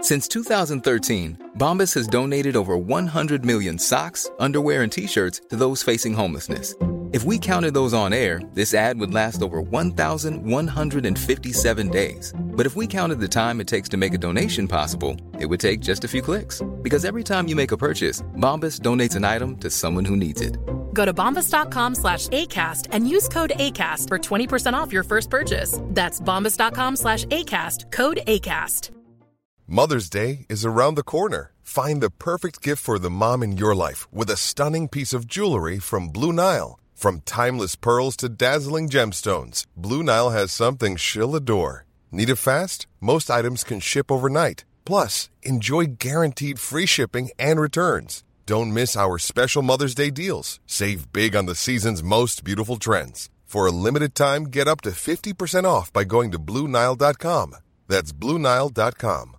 Since 2013, Bombas has donated over 100 million socks, underwear, and T-shirts to those facing homelessness. If we counted those on air, this ad would last over 1,157 days. But if we counted the time it takes to make a donation possible, it would take just a few clicks. Because every time you make a purchase, Bombas donates an item to someone who needs it. Go to bombas.com/ACAST and use code ACAST for 20% off your first purchase. That's bombas.com/ACAST, code ACAST. Mother's Day is around the corner. Find the perfect gift for the mom in your life with a stunning piece of jewelry from Blue Nile. From timeless pearls to dazzling gemstones, Blue Nile has something she'll adore. Need it fast? Most items can ship overnight. Plus, enjoy guaranteed free shipping and returns. Don't miss our special Mother's Day deals. Save big on the season's most beautiful trends. For a limited time, get up to 50% off by going to BlueNile.com. That's BlueNile.com.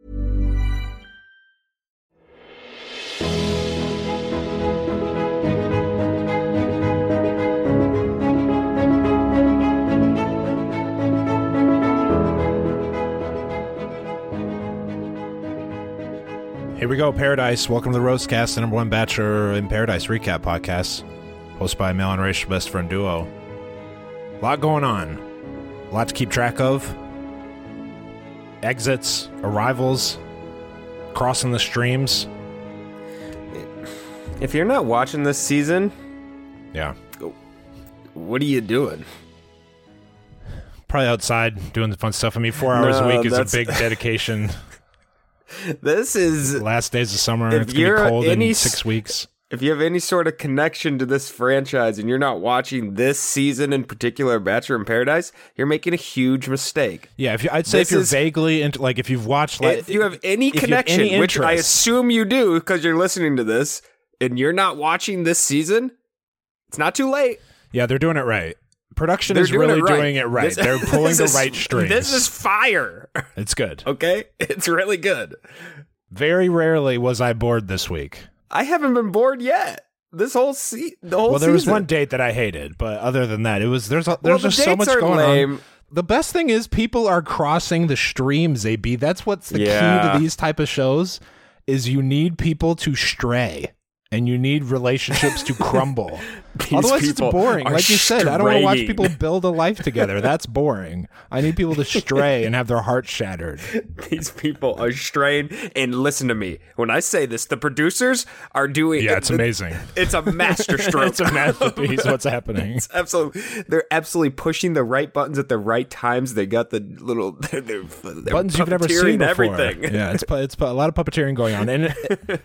Here we go, Paradise. Welcome to the Roastcast, the number one Bachelor in Paradise recap podcast, hosted by male and racial best friend duo. A lot going on. A lot to keep track of. Exits, arrivals, crossing the streams. If you're not watching this season, Yeah. what are you doing? Probably outside doing the fun stuff. I mean, 4 hours a week is a big dedication. This is Last days of summer. It's going to be cold in 6 weeks. If you have any sort of connection to this franchise and you're not watching this season in particular, Bachelor in Paradise, you're making a huge mistake. Yeah, I'd say if you're vaguely into, like, if you've watched, like, if you have any connection, which I assume you do because you're listening to this, and you're not watching this season, it's not too late. Yeah, they're doing it right. Production is really doing it right. They're pulling the right strings. This is fire. It's good. Okay? It's really good. Very rarely was I bored this week. I haven't been bored yet. This whole season. Well, there was one date that I hated, but other than that, it was there's just so much going on. The best thing is people are crossing the streams, AB. That's what's the key to these type of shows is you need people to stray. And you need relationships to crumble. Otherwise, it's boring. Like you said, I don't want to watch people build a life together. That's boring. I need people to stray and have their hearts shattered. These people are straying. And listen to me. When I say this, the producers are doing... Yeah, it's amazing. It's a masterstroke. It's a masterpiece. What's happening? It's they're absolutely pushing the right buttons at the right times. They got the little... They're buttons you've never seen before. Everything. Yeah, it's a lot of puppeteering going on. And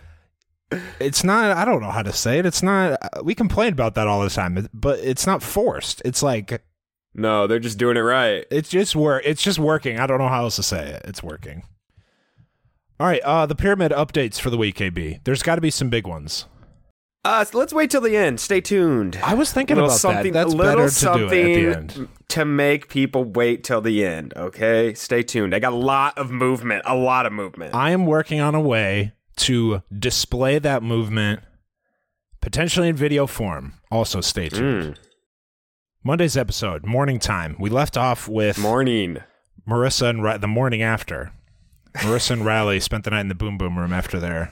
it's not, I don't know how to say it. It's not, we complain about that all the time, but it's not forced. It's like, no, they're just doing it right. It's just working. I don't know how else to say it. It's working. All right. The pyramid updates for the week, KB. There's got to be some big ones. So let's wait till the end. Stay tuned. I was thinking about that. That's better to do it at the end. To make people wait till the end. Okay. Stay tuned. I got a lot of movement. I am working on a way to display that movement, potentially in video form. Also, stay tuned. Monday's episode, morning time. We left off with Marissa and the morning after. Marissa and Riley spent the night in the Boom Boom Room after their...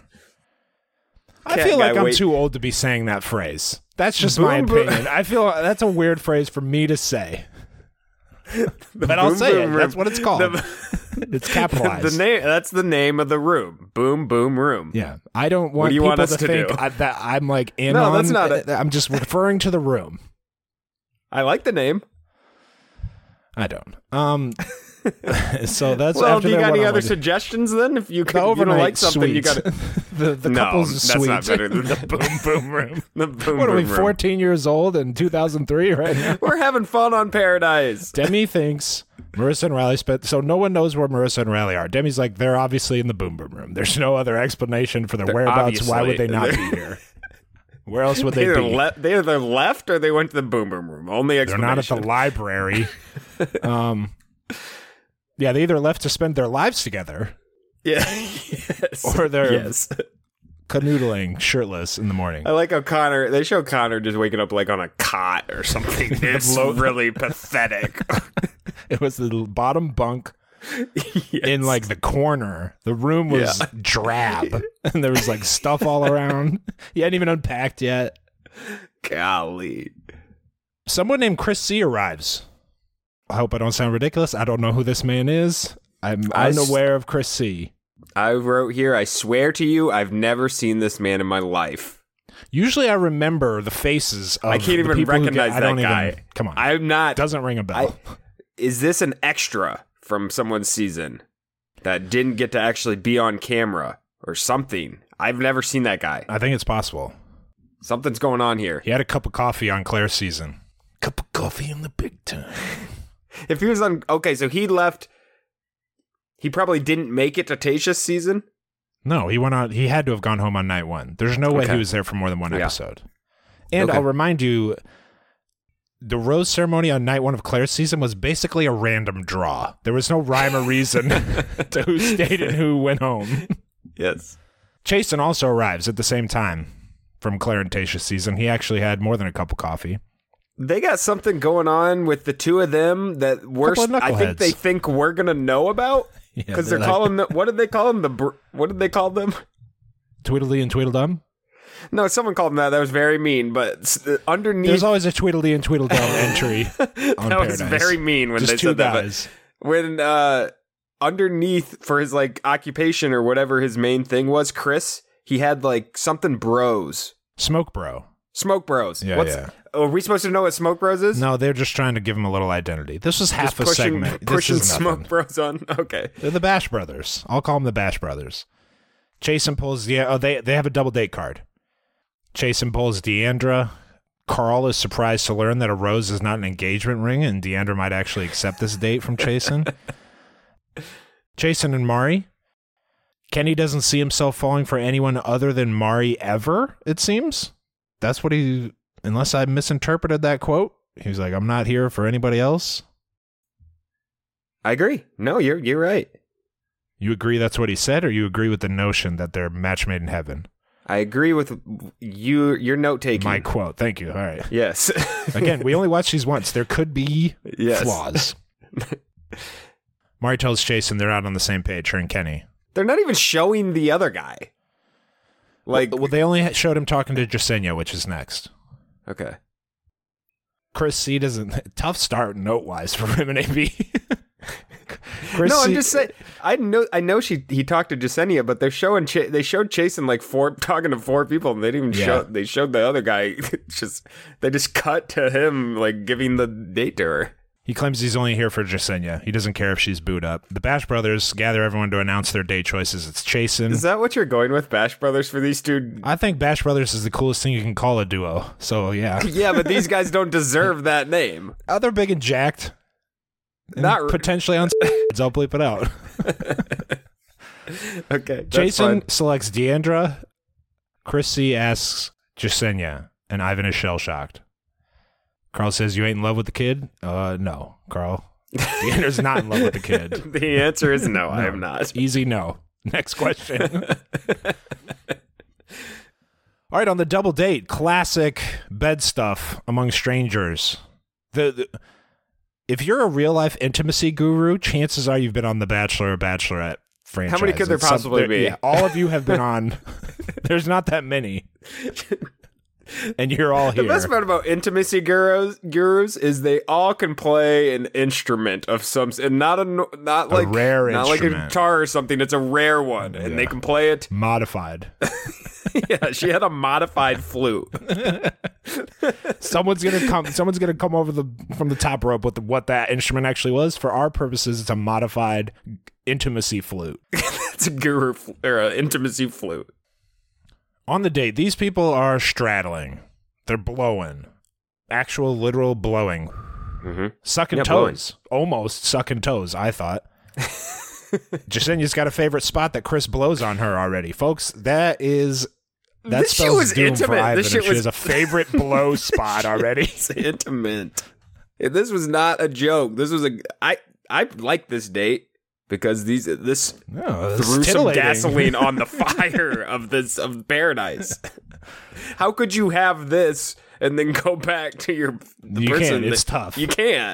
I feel like I'm too old to be saying that phrase. That's just my opinion. I feel that's a weird phrase for me to say. But I'll say it. That's what it's called. It's capitalized. That's the name of the room. Boom Boom Room. Yeah. I don't want people to think that I'm like in on. That's not it. I'm just referring to the room. I like the name. I don't. So that's well. Do you got any other suggestions then? If you don't like something, you got the couple's suite. That's not better than the Boom Boom Room. The Boom What are we, Boom 14 years old in 2003 right now? We're having fun on Paradise. Demi thinks Marissa and Riley so no one knows where Marissa and Riley are. Demi's like, they're obviously in the Boom Boom Room. There's no other explanation for their whereabouts. Why would they not be here? Where else would they be? They either left or they went to the Boom Boom Room. Only explanation. They're not at the library. Yeah, they either left to spend their lives together. Yeah. Yes. Or they're canoodling shirtless in the morning. I like how they show Connor just waking up like on a cot or something. It's really pathetic. It was the bottom bunk in like the corner. The room was drab, and there was like stuff all around. He hadn't even unpacked yet. Golly. Someone named Chris C arrives. I hope I don't sound ridiculous. I don't know who this man is. I'm unaware of Chris C. I wrote here, I swear to you, I've never seen this man in my life. Usually I remember the faces of I can't even recognize that guy. Come on. I'm not. Doesn't ring a bell. Is this an extra from someone's season that didn't get to actually be on camera or something? I've never seen that guy. I think it's possible. Something's going on here. He had a cup of coffee on Claire's season. Cup of coffee in the big time. If he was on... Okay, so he left... He probably didn't make it to Tayshia's season? No, he went on. He had to have gone home on night one. There's no way he was there for more than one episode. And I'll remind you, the rose ceremony on night one of Claire's season was basically a random draw. There was no rhyme or reason to who stayed and who went home. Yes. Chasen also arrives at the same time from Claire and Tayshia's season. He actually had more than a cup of coffee. They got something going on with the two of them that I think they think we're going to know about. Because they're calling them, what did they call them? What did they call them? Tweedledee and Tweedledum? No, someone called them that. That was very mean. But underneath... There's always a Tweedledee and Tweedledum entry on That Paradise. was very mean when Just they two said guys. that. But when underneath, for his like occupation or whatever his main thing was, Chris, he had like something bros. Smoke Bro. Smoke Bros. Yeah. Are we supposed to know what Smoke Bros is? No, they're just trying to give him a little identity. This was half a segment. Pushing this is Smoke Bros on. Okay. They're the Bash Brothers. I'll call them the Bash Brothers. Chasen pulls they have a double date card. Chasen pulls Deandra. Carl is surprised to learn that a rose is not an engagement ring, and Deandra might actually accept this date from Chasen. Chasen and Mari. Kenny doesn't see himself falling for anyone other than Mari ever, it seems. That's what unless I misinterpreted that quote. He was like, I'm not here for anybody else. I agree. No, you're right. You agree that's what he said, or you agree with the notion that they're match made in heaven? I agree with your note taking. My quote. Thank you. All right. Yes. Again, we only watched these once. There could be flaws. Mari tells Chasen they're out on the same page, her and Kenny. They're not even showing the other guy. Like, well, they only showed him talking to Jasenia, which is next. Okay. Chris C doesn't... Tough start note-wise for him and AB. I'm just saying. I know he talked to Jasenia, but they showed Chasen like talking to four people, and they didn't even show. They showed the other guy. They just cut to him like giving the date to her. He claims he's only here for Jasenia. He doesn't care if she's booed up. The Bash Brothers gather everyone to announce their date choices. It's Chasen. Is that what you're going with, Bash Brothers, for these two? I think Bash Brothers is the coolest thing you can call a duo. So, yeah. Yeah, but these guys don't deserve that name. Oh, they're big and jacked. And potentially on I'll bleep it out. Okay. Chasen selects Deandra. Chris C asks Jasenia, and Ivan is shell-shocked. Carl says, you ain't in love with the kid? No, Carl. Deandra's not in love with the kid. The answer is no, I am not. Easy no. Next question. All right, on the double date, classic bed stuff among strangers. If you're a real-life intimacy guru, chances are you've been on The Bachelor or Bachelorette franchise. How many could there possibly be? Yeah, all of you have been on. There's not that many. And you're all here. The best part about intimacy gurus is they all can play an instrument of some, and not like a guitar or something. It's a rare one, and they can play it modified. Yeah, she had a modified flute. Someone's gonna come over from the top rope with what that instrument actually was. For our purposes, it's a modified intimacy flute. It's a guru or an intimacy flute. On the date, these people are straddling. They're blowing. Actual, literal blowing. Mm-hmm. Sucking toes. Blowing. Almost sucking toes, I thought. Jasenia's got a favorite spot that Chris blows on her already. Folks, that spells doom intimate. For Ivan. She has a favorite blow spot already. It's intimate. This was not a joke. This was I like this date. Because this threw some gasoline on the fire of Paradise. How could you have this and then go back to the person? It's tough. You can't.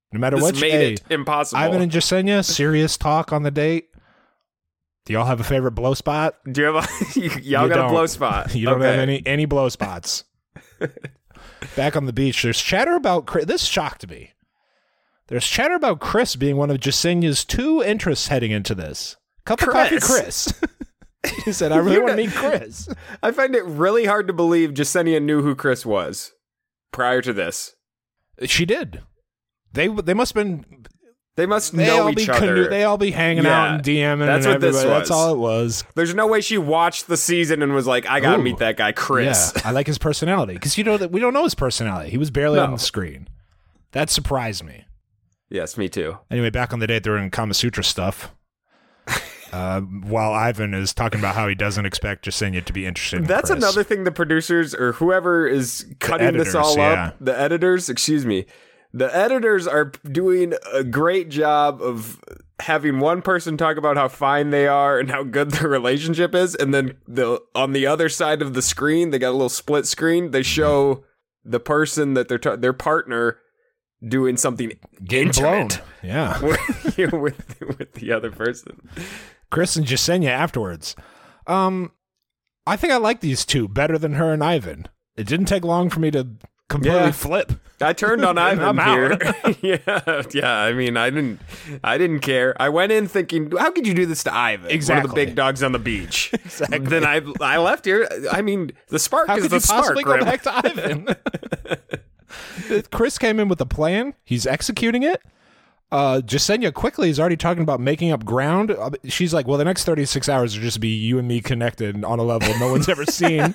No matter this what, made it impossible. Ivan and Jasenia, serious talk on the date. Do y'all have a favorite blow spot? Do you have y'all got a blow spot? You don't have any blow spots. Back on the beach, there's chatter about Chris. This shocked me. There's chatter about Chris being one of Jasenia's 2 interests heading into this. Cup of coffee, Chris. He said, I really want to meet Chris. I find it really hard to believe Jasenia knew who Chris was prior to this. She did. They must have been... They must know each other. They all be hanging out and DMing. That's what this was. That's all it was. There's no way she watched the season and was like, I gotta meet that guy, Chris. Yeah, I like his personality. Because you know that we don't know his personality. He was barely on the screen. That surprised me. Yes, me too. Anyway, back on the date, they're in Kama Sutra stuff. While Ivan is talking about how he doesn't expect Jasenia to be interested in That's Chris. another thing the producers or whoever is cutting this all up, the editors, the editors are doing a great job of having one person talk about how fine they are and how good their relationship is, and then on the other side of the screen, they got a little split screen. They show the person that their partner doing something intimate. Yeah, with the other person. Chris and Jasenia afterwards. I think I like these 2 better than her and Ivan. It didn't take long for me to completely flip. I turned on Ivan here. yeah. I mean, I didn't care. I went in thinking, how could you do this to Ivan? Exactly. One of the big dogs on the beach. Exactly. Then I left here. I mean, the spark how is the spark. How could you possibly go back to Ivan? Chris came in with a plan. He's executing it. Jasenia quickly is already talking about making up ground. She's like, well, the next 36 hours will just be you and me connected on a level no one's ever seen.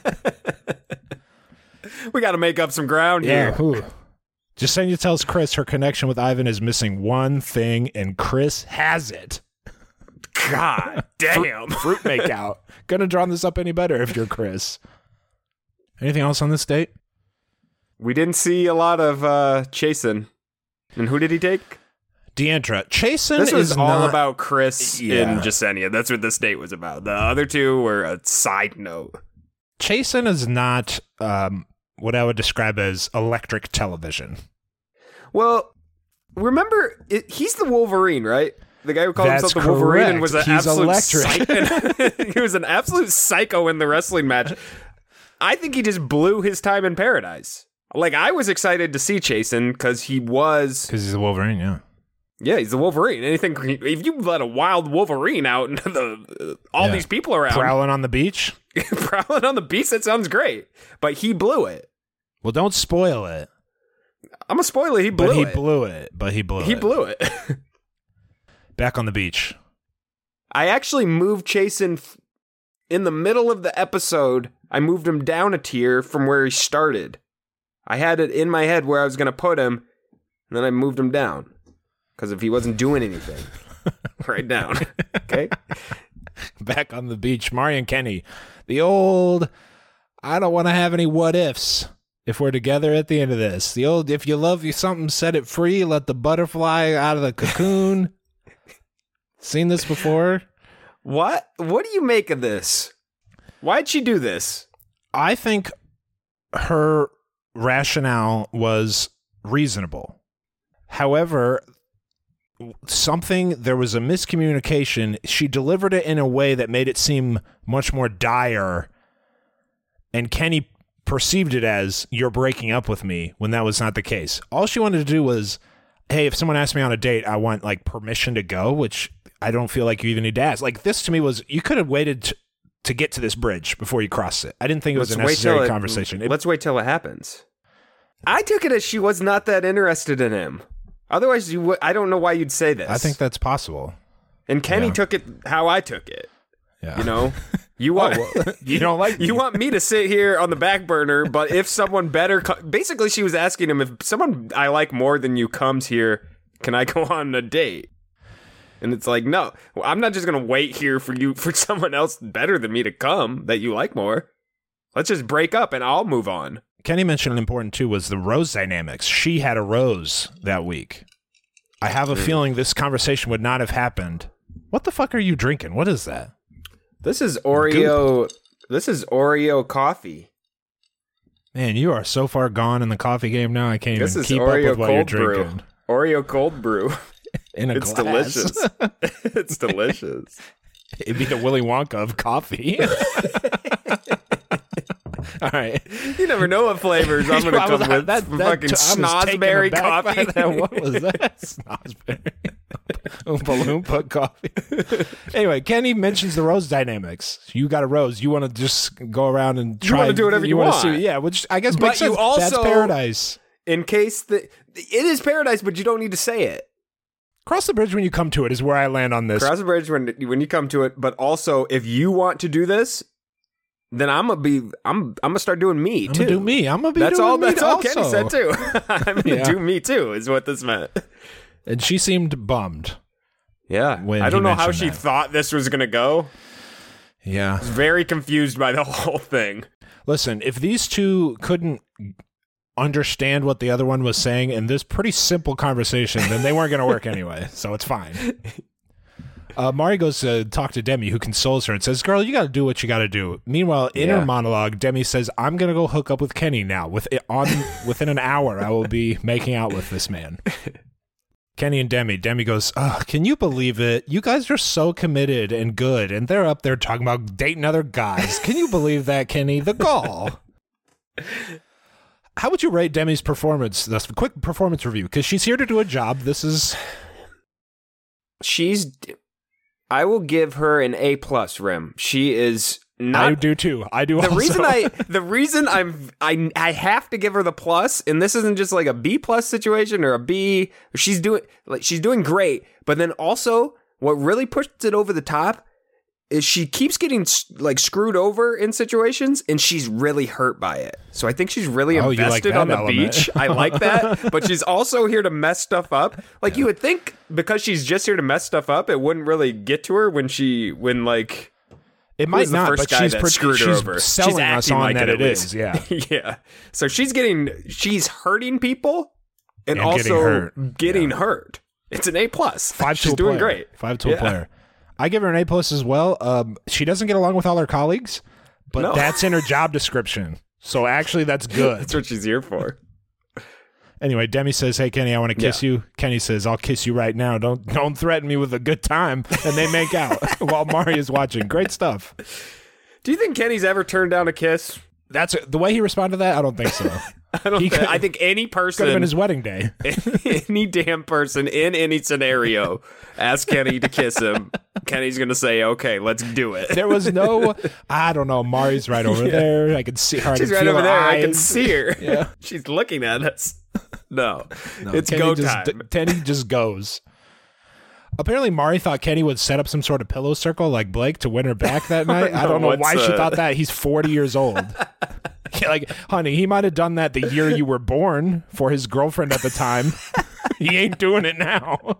We got to make up some ground here. Jasenia tells Chris her connection with Ivan is missing one thing, and Chris has it. God damn. Fruit makeout. Couldn't have drawn this up any better if you're Chris. Anything else on this date? We didn't see a lot of Chasen. And who did he take? Deandra. Chasen This was is all not, about Chris and Jasenia. That's what this date was about. The other 2 were a side note. Chasen is not what I would describe as electric television. Well, remember, he's the Wolverine, right? The guy who called himself the Wolverine and was an he was an absolute psycho in the wrestling match. I think he just blew his time in paradise. Like, I was excited to see Chasen because Because he's the Wolverine, yeah. Yeah, he's the Wolverine. If you let a wild Wolverine out into all these people around. Prowling on the beach? Prowling on the beach, that sounds great. But he blew it. Well, don't spoil it. I'm going to spoil it. He blew it. He blew it. Back on the beach. I actually moved Chasen in the middle of the episode. I moved him down a tier from where he started. I had it in my head where I was going to put him, and then I moved him down. Because if he wasn't doing anything, right down. Okay? Back on the beach, Mari and Kenny. The old, I don't want to have any what ifs if we're together at the end of this. The old, if you love you something, set it free, let the butterfly out of the cocoon. Seen this before? What do you make of this? Why'd she do this? I think her rationale was reasonable. However, there was a miscommunication. She delivered it in a way that made it seem much more dire, and Kenny perceived it as, you're breaking up with me, when that was not the case. All she wanted to do was, hey, if someone asks me on a date, I want like permission to go, which I don't feel like you even need to ask. Like, this to me was, you could have waited to get to this bridge before you crossed it. I didn't think it was a necessary conversation. Let's wait till it happens. I took it as she was not that interested in him. Otherwise, I don't know why you'd say this. I think that's possible. And Kenny took it how I took it. Yeah. You know? You want you don't like me. You want me to sit here on the back burner, but if someone better basically she was asking him, if someone I like more than you comes here, can I go on a date? And it's like, no, I'm not just going to wait here for someone else better than me to come that you like more. Let's just break up and I'll move on. Kenny mentioned important too was the rose dynamics. She had a rose that week. I have a feeling this conversation would not have happened. What the fuck are you drinking? What is that? This is Oreo. Goop. This is Oreo coffee. Man, you are so far gone in the coffee game now. I can't this even keep up with what you're drinking. Oreo cold brew. In a it's glass. Delicious. It's delicious. It'd be the Willy Wonka of coffee. All right. You never know what flavors I'm going to come with. That fucking snozberry coffee. What was that? Snozberry. Oompa Loompa coffee. Anyway, Kenny mentions the rose dynamics. You got a rose. You want to just go around and try. You want to do whatever you want. See, yeah, which I guess makes sense. Also, that's paradise. In case it is paradise, but you don't need to say it. Cross the bridge when you come to it is where I land on this. Cross the bridge when you come to it. But also, if you want to do this, then I'm gonna start doing me too. I'm gonna do me. I'm gonna be that's doing all. me That's all also. Kenny said too. I'm gonna do me too. Is what this meant. And she seemed bummed. Yeah, I don't know how she thought this was gonna go. Yeah, I was very confused by the whole thing. Listen, if these two couldn't understand what the other one was saying in this pretty simple conversation, then they weren't going to work anyway, so it's fine. Mari goes to talk to Demi, who consoles her and says, girl, you got to do what you got to do. Meanwhile, in her monologue, Demi says, I'm going to go hook up with Kenny now. Within an hour, I will be making out with this man. Kenny and Demi. Demi goes, can you believe it? You guys are so committed and good, and they're up there talking about dating other guys. Can you believe that, Kenny? The gall. How would you rate Demi's performance? That's a quick performance review, because she's here to do a job. I will give her an A+ Rim. She is not. I do too. I do. The reason I have to give her the plus, and this isn't just like a B+ situation or a B. She's doing great, but then also what really pushes it over the top is she keeps getting like screwed over in situations, and she's really hurt by it. So I think she's really invested on the beach. I like that, but she's also here to mess stuff up. Like you would think, because she's just here to mess stuff up, it wouldn't really get to her when like. It might not, but she's selling us on that it is. Yeah, yeah. So she's hurting people, and also getting hurt. It's an A+. She's doing great. 5-tool player. I give her an A+ as well. She doesn't get along with all her colleagues, but that's in her job description. So actually, that's good. That's what she's here for. Anyway, Demi says, "Hey, Kenny, I want to kiss you." Kenny says, "I'll kiss you right now. Don't threaten me with a good time." And they make out while Mari is watching. Great stuff. Do you think Kenny's ever turned down a kiss? That's the way he responded to that. I don't think so. I think any person could have been his wedding day. Any damn person in any scenario ask Kenny to kiss him. Kenny's gonna say, "Okay, let's do it." There was no, I don't know. Mari's right over there. I can see her. She's right over there. I can see her. Yeah, she's looking at us. No, it's Kenny go time. Kenny just goes. Apparently, Mari thought Kenny would set up some sort of pillow circle like Blake to win her back that night. I don't know why she thought that. He's 40 years old. Like, honey, he might have done that the year you were born for his girlfriend at the time. He ain't doing it now.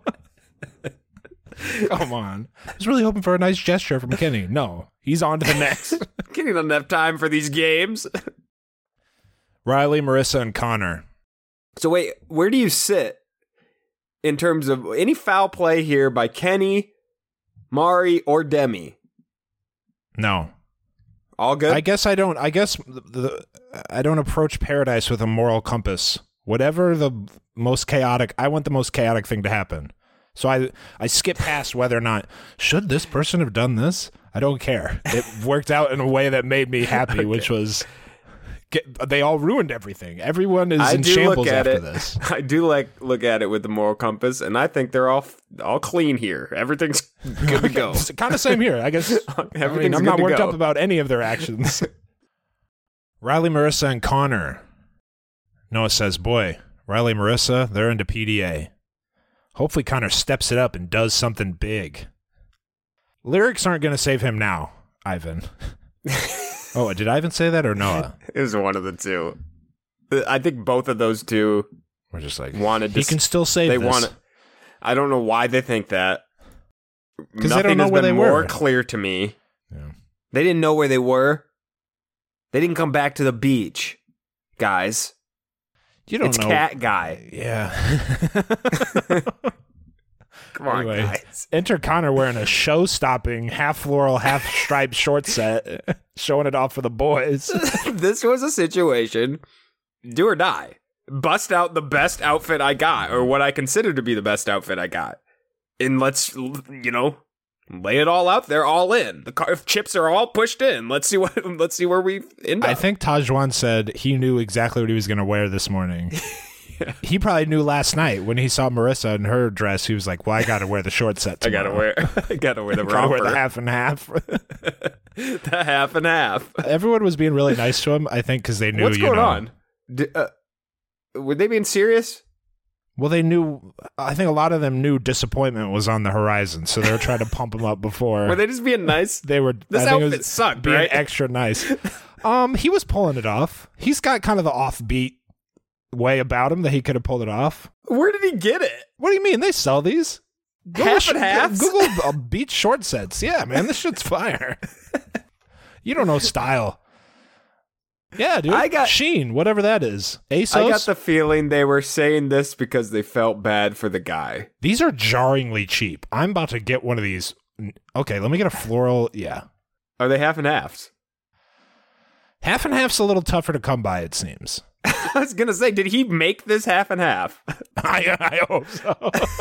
Come on. I was really hoping for a nice gesture from Kenny. No, he's on to the next. Kenny doesn't have time for these games. Riley, Marissa, and Connor. So wait, where do you sit in terms of any foul play here by Kenny, Mari, or Demi? No. All good? I guess I don't approach paradise with a moral compass. Whatever the most chaotic, I want the most chaotic thing to happen. So I skip past whether or not, should this person have done this? I don't care. It worked out in a way that made me happy, okay. Which was... they all ruined everything. Everyone is in shambles after this. I do look at it with the moral compass, and I think they're all clean here. Everything's good to go. Kind of same here, I guess. I'm not worked up about any of their actions. Riley, Marissa, and Connor. Noah says, boy, Riley, Marissa, they're into PDA. Hopefully Connor steps it up and does something big. Lyrics aren't going to save him now, Ivan. Oh, did Ivan say that or Noah? It was one of the two. I think both of those two were just like, wanted to. He can still save this. I don't know why they think that. Because they don't know where they were. More clear to me. Yeah. They didn't know where they were. They didn't come back to the beach, guys. You don't know. It's Cat Guy. Yeah. Come on, guys. Enter Connor wearing a show-stopping, half-floral, half-striped short set, showing it off for the boys. This was a situation, do or die. bust out the best outfit I got, or what I consider to be the best outfit I got. And let's, lay it all out there, all in. If chips are all pushed in, let's see where we end up. I think Tajwan said he knew exactly what he was going to wear this morning. Yeah. He probably knew last night when he saw Marissa in her dress. He was like, "Well, I got to wear the short set tomorrow. I got to wear the romper. Gotta wear the half and half." The half and half. Everyone was being really nice to him, I think, because they knew. What's going on? Were they being serious? Well, they knew. I think a lot of them knew disappointment was on the horizon, so they were trying to pump him up before. Were they just being nice? They were. This outfit sucked, being right? Extra nice. He was pulling it off. He's got kind of the offbeat way about him that he could have pulled it off. Where did he get it? What do you mean? They sell these half and half. Google beach short sets. Yeah, man, this shit's fire. You don't know style. Yeah, dude. I got Sheen, whatever that is. ASOS. I got the feeling they were saying this because they felt bad for the guy. These are jarringly cheap. I'm about to get one of these. Okay, let me get a floral. Yeah. Are they half and halves? Half and half's a little tougher to come by, it seems. I was going to say, did he make this half and half? I hope so.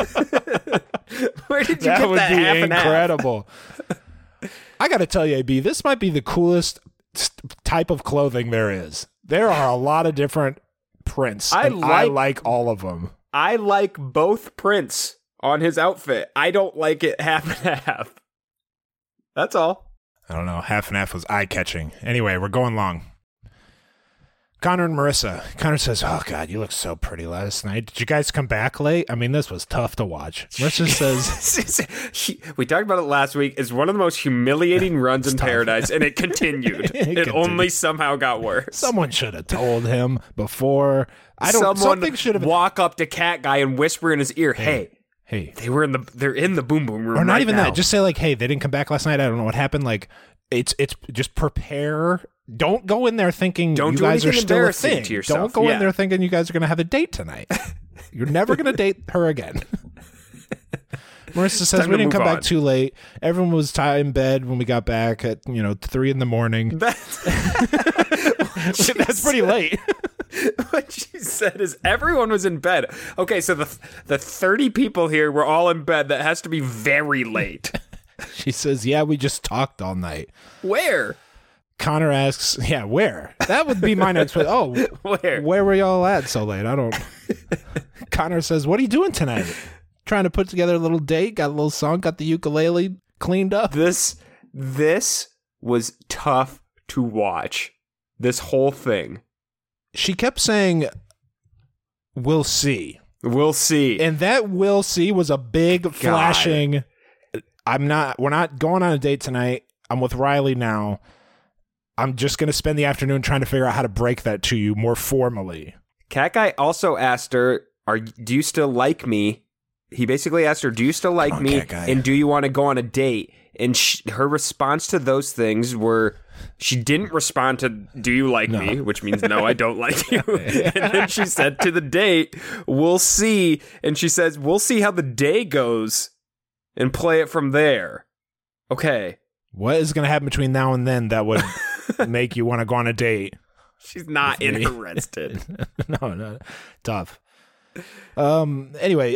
Where did you get that half and half? That would be incredible. I got to tell you, AB, this might be the coolest type of clothing there is. There are a lot of different prints. I like all of them. I like both prints on his outfit. I don't like it half and half. That's all. I don't know. Half and half was eye-catching. Anyway, we're going long. Connor and Marissa. Connor says, "Oh, God, you look so pretty last night. Did you guys come back late? I mean, this was tough to watch." Marissa says... We talked about it last week. It's one of the most humiliating runs in Paradise, and it continued. It only somehow got worse. Someone should have told him before. Someone should have walk up to Cat Guy and whisper in his ear, Hey, they're in the boom boom room. Or not right even now. that. Just say, like, hey, they didn't come back last night. I don't know what happened. Like, it's just prepare. Don't go in there thinking you guys are still a thing. Don't go in there thinking you guys are going to have a date tonight. You're never going to date her again. Marissa says we didn't come back too late. Everyone was in bed when we got back at 3 a.m. That's pretty late. What she said is everyone was in bed. Okay, so the 30 people here were all in bed. That has to be very late. She says, yeah, we just talked all night. Where? Connor asks, yeah, where? That would be my next question. Oh, where were y'all at so late? I don't. Connor says, what are you doing tonight? Trying to put together a little date, got a little song, got the ukulele cleaned up. This was tough to watch. This whole thing. She kept saying, we'll see. We'll see. And that we'll see was a big flashing. We're not going on a date tonight. I'm with Riley now. I'm just going to spend the afternoon trying to figure out how to break that to you more formally. Cat Guy also asked her, do you still like me? He basically asked her, do you still like me? And do you want to go on a date? And her response to those things were, she didn't respond to, do you like me? Which means, no, I don't like you. And then she said to the date, we'll see. And she says, we'll see how the day goes and play it from there. Okay. What is going to happen between now and then that would make you want to go on a date? She's not interested. No, tough. Anyway,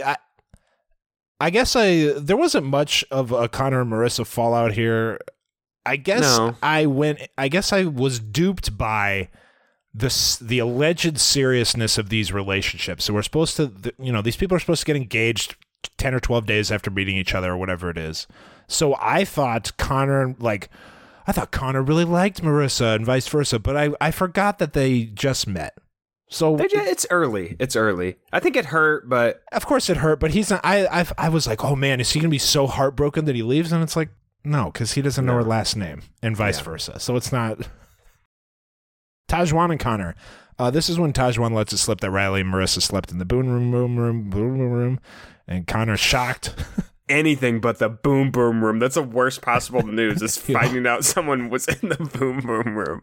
I guess there wasn't much of a Connor and Marissa fallout here. I guess I was duped by the alleged seriousness of these relationships. So we're supposed to, these people are supposed to get engaged 10 or 12 days after meeting each other or whatever it is. So I thought Connor really liked Marissa and vice versa, but I forgot that they just met. So it's early. It's early. I think it hurt, but of course it hurt. But he's not. I was like, oh man, is he gonna be so heartbroken that he leaves? And it's like, no, because he doesn't know her last name, and vice versa. So it's not. Tajwan and Connor. This is when Tajwan lets it slip that Riley and Marissa slept in the boom room, and Connor's shocked. Anything but the boom boom room. That's the worst possible news. Is finding out someone was in the boom boom room.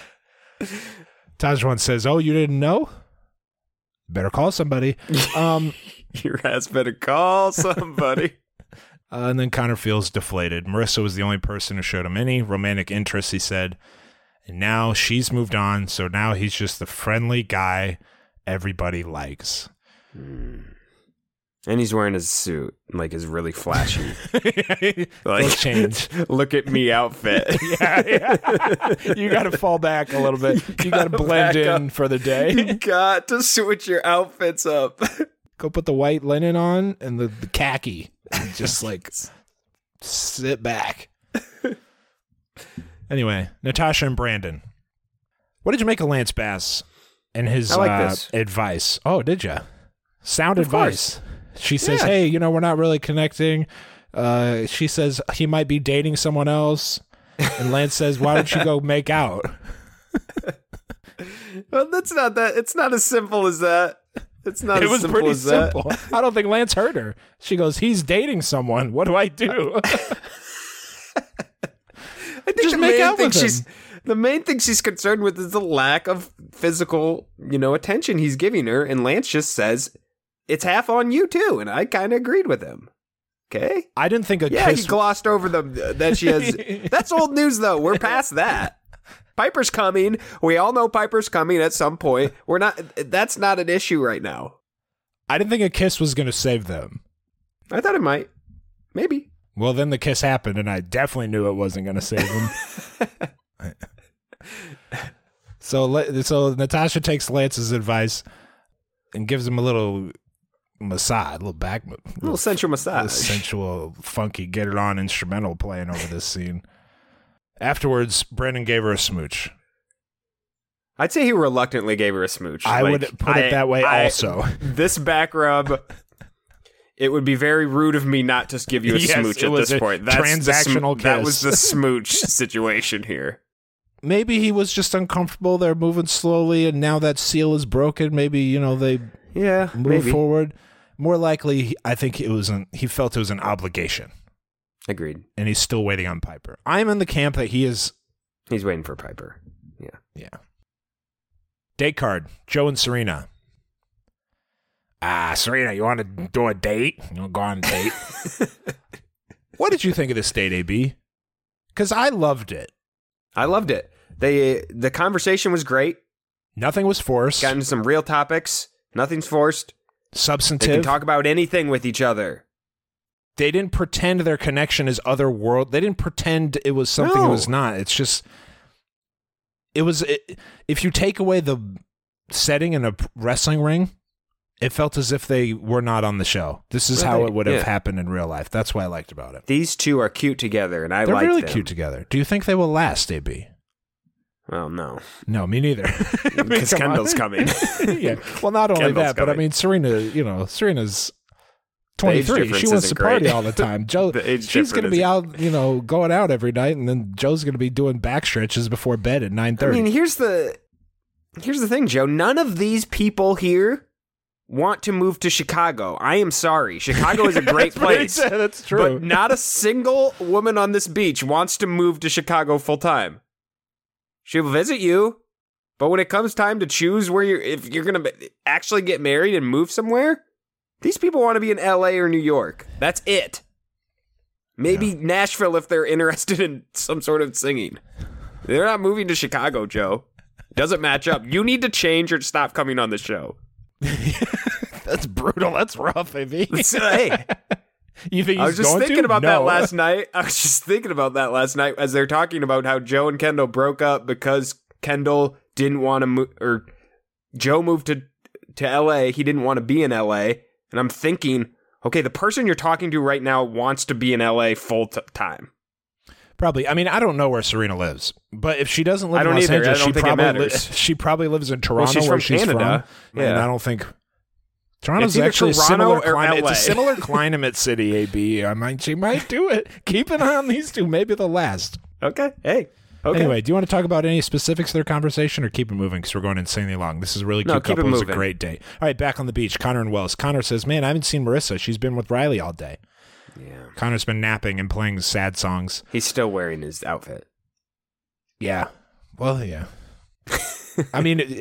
Tajwan says, "Oh, you didn't know? Better call somebody." Your ass better call somebody. And then Connor feels deflated. Marissa was the only person who showed him any romantic interest, he said. And now she's moved on, so now he's just the friendly guy. everybody likes. And he's wearing his suit, like his really flashy, like change. Look at me outfit. yeah. You got to fall back a little bit. You got to blend in for the day. You got to switch your outfits up. Go put the white linen on and the khaki. And just like sit back. Anyway, Natasha and Brandon. What did you make of Lance Bass and his advice? Oh, did you? Sound advice. She says, hey, we're not really connecting. She says he might be dating someone else. And Lance says, why don't you go make out? Well, that's not that. It's not as simple as that. It's not as simple as that. It was pretty simple. I don't think Lance heard her. She goes, he's dating someone. What do I do? I think just make out with him. The main thing she's concerned with is the lack of physical, attention he's giving her. And Lance just says, it's half on you too. And I kind of agreed with him. Okay. I didn't think he glossed over that she has. That's old news though. We're past that. Piper's coming. We all know Piper's coming at some point. That's not an issue right now. I didn't think a kiss was going to save them. I thought it might. Maybe. Well, then the kiss happened, and I definitely knew it wasn't going to save them. So Natasha takes Lance's advice and gives him a little massage, a little back, a little sensual massage, a sensual, funky, get it on instrumental playing over this scene. Afterwards, Brandon gave her a smooch. I'd say he reluctantly gave her a smooch. I would put it that way also. This back rub, it would be very rude of me not to give you a smooch at this point. That's transactional kiss. That was the smooch situation here. Maybe he was just uncomfortable. They're moving slowly, and now that seal is broken. Maybe, they move forward. More likely, I think he felt it was an obligation. Agreed. And he's still waiting on Piper. I'm in the camp that he's waiting for Piper. Yeah. Yeah. Date card, Joe and Serena. Serena, you want to do a date? You want to go on a date? What did you think of this date, AB? Because I loved it. I loved it. The conversation was great. Nothing was forced. Got into some real topics. Nothing's forced. Substantive. They can talk about anything with each other. They didn't pretend their connection is otherworld. They didn't pretend it was something it was not. It's just... if you take away the setting in a wrestling ring, it felt as if they were not on the show. This is how it would have happened in real life. That's what I liked about it. These two are cute together, and they're really cute together. Do you think they will last, AB? Well, no. No, me neither. Because Kendall's coming. Yeah. Well, not only that, but I mean, Serena's 23. She wants to party all the time. Joe, she's going to be out, going out every night, and then Joe's going to be doing back stretches before bed at 9:30. I mean, here's the thing, Joe. None of these people here want to move to Chicago. I am sorry. Chicago is a great place. That's true. But not a single woman on this beach wants to move to Chicago full time. She'll visit you, but when it comes time to choose if you're going to actually get married and move somewhere, these people want to be in LA or New York. That's it. Maybe Nashville if they're interested in some sort of singing. They're not moving to Chicago, Joe. Doesn't match up. You need to change or stop coming on the show. That's brutal. That's rough, baby. Hey. You think I was just thinking about that last night. I was just thinking about that last night as they're talking about how Joe and Kendall broke up because Kendall didn't want to move, or Joe moved to LA. He didn't want to be in LA. And I'm thinking, okay, the person you're talking to right now wants to be in LA full time. Probably. I mean, I don't know where Serena lives, but if she doesn't live in Los Angeles, she probably lives in Toronto, she's where from Canada. From. Yeah, and I don't think Toronto's actually Toronto a similar climate. It's a similar climate city. AB, she might do it. Keep an eye on these two. Maybe they'll last. Okay. Hey. Okay. Anyway, do you want to talk about any specifics of their conversation or keep it moving because we're going insanely long? This is a really cute couple. It was a great day. All right, back on the beach, Connor and Wells. Connor says, man, I haven't seen Marissa. She's been with Riley all day. Yeah. Connor's been napping and playing sad songs. He's still wearing his outfit. Yeah. Well, yeah. I mean,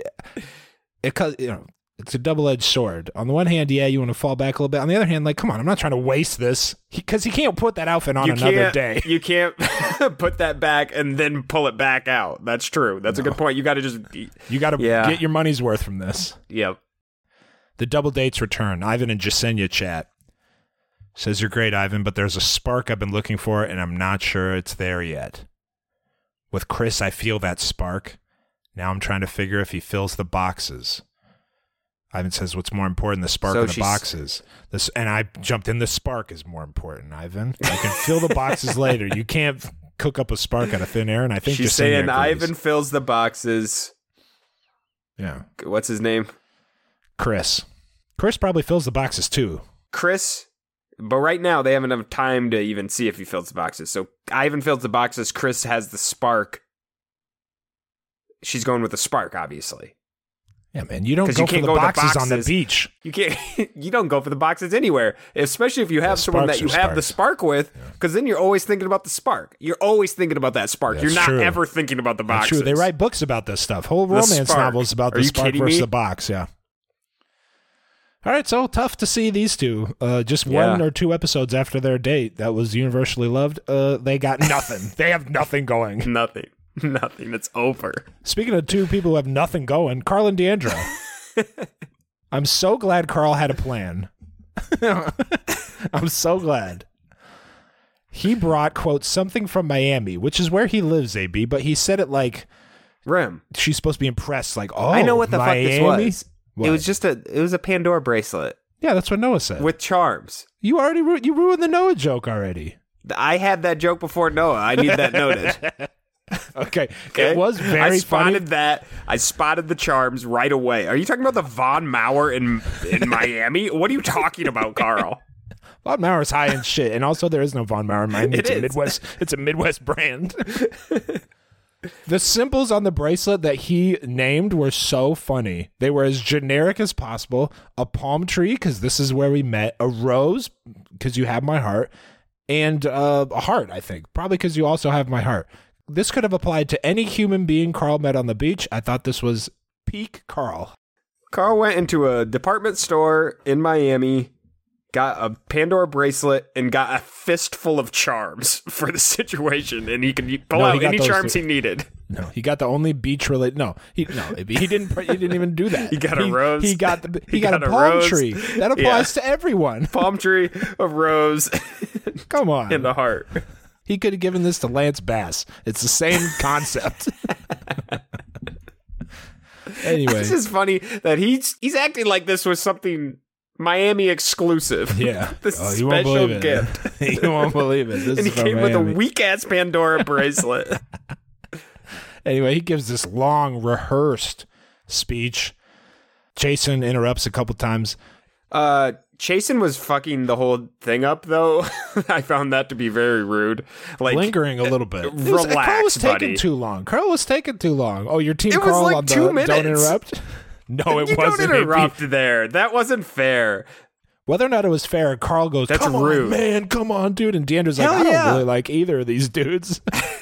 it's a double-edged sword. On the one hand, yeah, you want to fall back a little bit. On the other hand, like, come on, I'm not trying to waste this because he can't put that outfit on another day. You can't put that back and then pull it back out. That's true. That's a good point. You got to get your money's worth from this. Yep. The double dates return. Ivan and Jasenia chat. Says, you're great, Ivan, but there's a spark I've been looking for, and I'm not sure it's there yet. With Chris, I feel that spark. Now I'm trying to figure if he fills the boxes. Ivan says, what's more important, the spark or the boxes? And I jumped in, the spark is more important, Ivan. You can fill the boxes later. You can't cook up a spark out of thin air, and I think she's saying Ivan fills the boxes. Yeah. What's his name? Chris. Chris probably fills the boxes, too. Chris, but right now they haven't enough time to even see if he fills the boxes. So Ivan fills the boxes, Chris has the spark. She's going with the spark, obviously. Yeah, man, you don't go for the boxes on the beach. You can't. You don't go for the boxes anywhere, especially if you have someone that you have the spark with, because then you're always thinking about the spark. You're always thinking about that spark. You're not ever thinking about the boxes. That's true. They write books about this stuff. Whole romance novels about the spark versus the box. Yeah. All right, so tough to see these two. Just one or two episodes after their date that was universally loved. They got nothing. They have nothing going. Nothing. It's over. Speaking of two people who have nothing going, Carl and Deandra. I'm so glad Carl had a plan. I'm so glad. He brought, quote, something from Miami, which is where he lives, AB, but he said it like Rim. She's supposed to be impressed, like, oh, I know what the Miami? fuck this was. What? It was a Pandora bracelet. Yeah, that's what Noah said. With charms. You ruined the Noah joke already. I had that joke before Noah. I need that noted. Okay. It was very funny. I spotted the charms right away. Are you talking about the Von Maur in Miami? What are you talking about, Carl? Von Maur's high end shit, and also there is no Von Maur in Miami. It's a Midwest brand. The symbols on the bracelet that he named were so funny. They were as generic as possible. A palm tree, because this is where we met. A rose, because you have my heart. And a heart, I think. Probably because you also have my heart. This could have applied to any human being Carl met on the beach. I thought this was peak Carl. Carl went into a department store in Miami, got a Pandora bracelet, and got a fistful of charms for the situation, and he could pull out any charms he needed. No, he got the only beach related. He didn't even do that. He got a rose. He got a palm tree. That applies to everyone. Palm tree, a rose. Come on. In the heart. He could have given this to Lance Bass. It's the same concept. Anyway. This is funny that he's acting like this was something Miami exclusive. Yeah. This special gift. You won't believe it. And he came with a weak-ass Pandora bracelet. Anyway, he gives this long, rehearsed speech. Jason interrupts a couple times. Chasen was fucking the whole thing up, though. I found that to be very rude. Like lingering a little bit. Relax, Carl was buddy. taking too long. Carl was taking too long. Oh, your team it Carl was like on 2 minutes. Don't interrupt? No, it you wasn't. Don't interrupt there. That wasn't fair. Whether or not it was fair, Carl goes, That's come rude. on, man, come on, dude. And Deandra's like, I don't really like either of these dudes.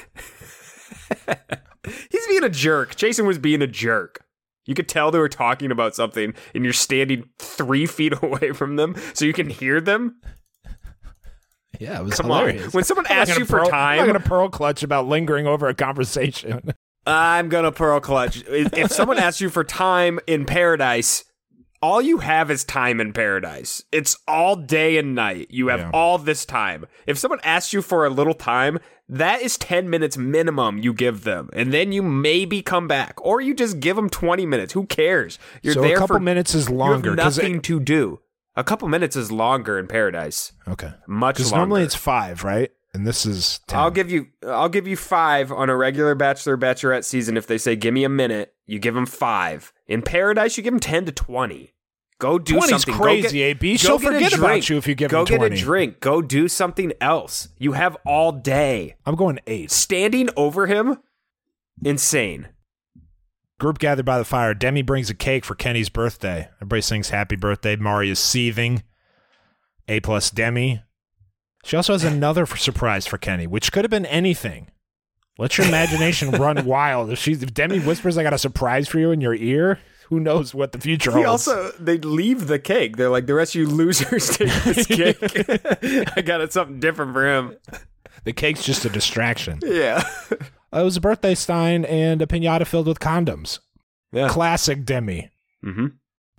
He's being a jerk. Jason was being a jerk. You could tell they were talking about something, and you're standing 3 feet away from them so you can hear them. Yeah, it was hilarious. On. When someone asks you for time... I'm going to pearl clutch about lingering over a conversation. I'm going to pearl clutch. If someone asks you for time in paradise, all you have is time in paradise. It's all day and night. You have all this time. If someone asks you for a little time, that is 10 minutes minimum you give them. And then you maybe come back. Or you just give them 20 minutes. Who cares? You're so there a couple minutes is longer. You have nothing to do. A couple minutes is longer in paradise. Okay. Much longer. Because normally it's 5, right? And this is 10. I'll give you 5 on a regular Bachelor Bachelorette season. If they say, give me a minute, you give them 5. In paradise, you give them 10 to 20. Go do 20's something. Crazy, AB. She'll forget about you if you give them 20. Go get a drink. Go do something else. You have all day. I'm going 8. Standing over him, insane. Group gathered by the fire. Demi brings a cake for Kenny's birthday. Everybody sings happy birthday. Mari is seething. A+ Demi. She also has another surprise for Kenny, which could have been anything. Let your imagination run wild. If Demi whispers, I got a surprise for you in your ear, who knows what the future holds. They leave the cake. They're like, the rest of you losers take this cake. I got something different for him. The cake's just a distraction. Yeah. It was a birthday stein and a piñata filled with condoms. Yeah. Classic Demi. Mm-hmm.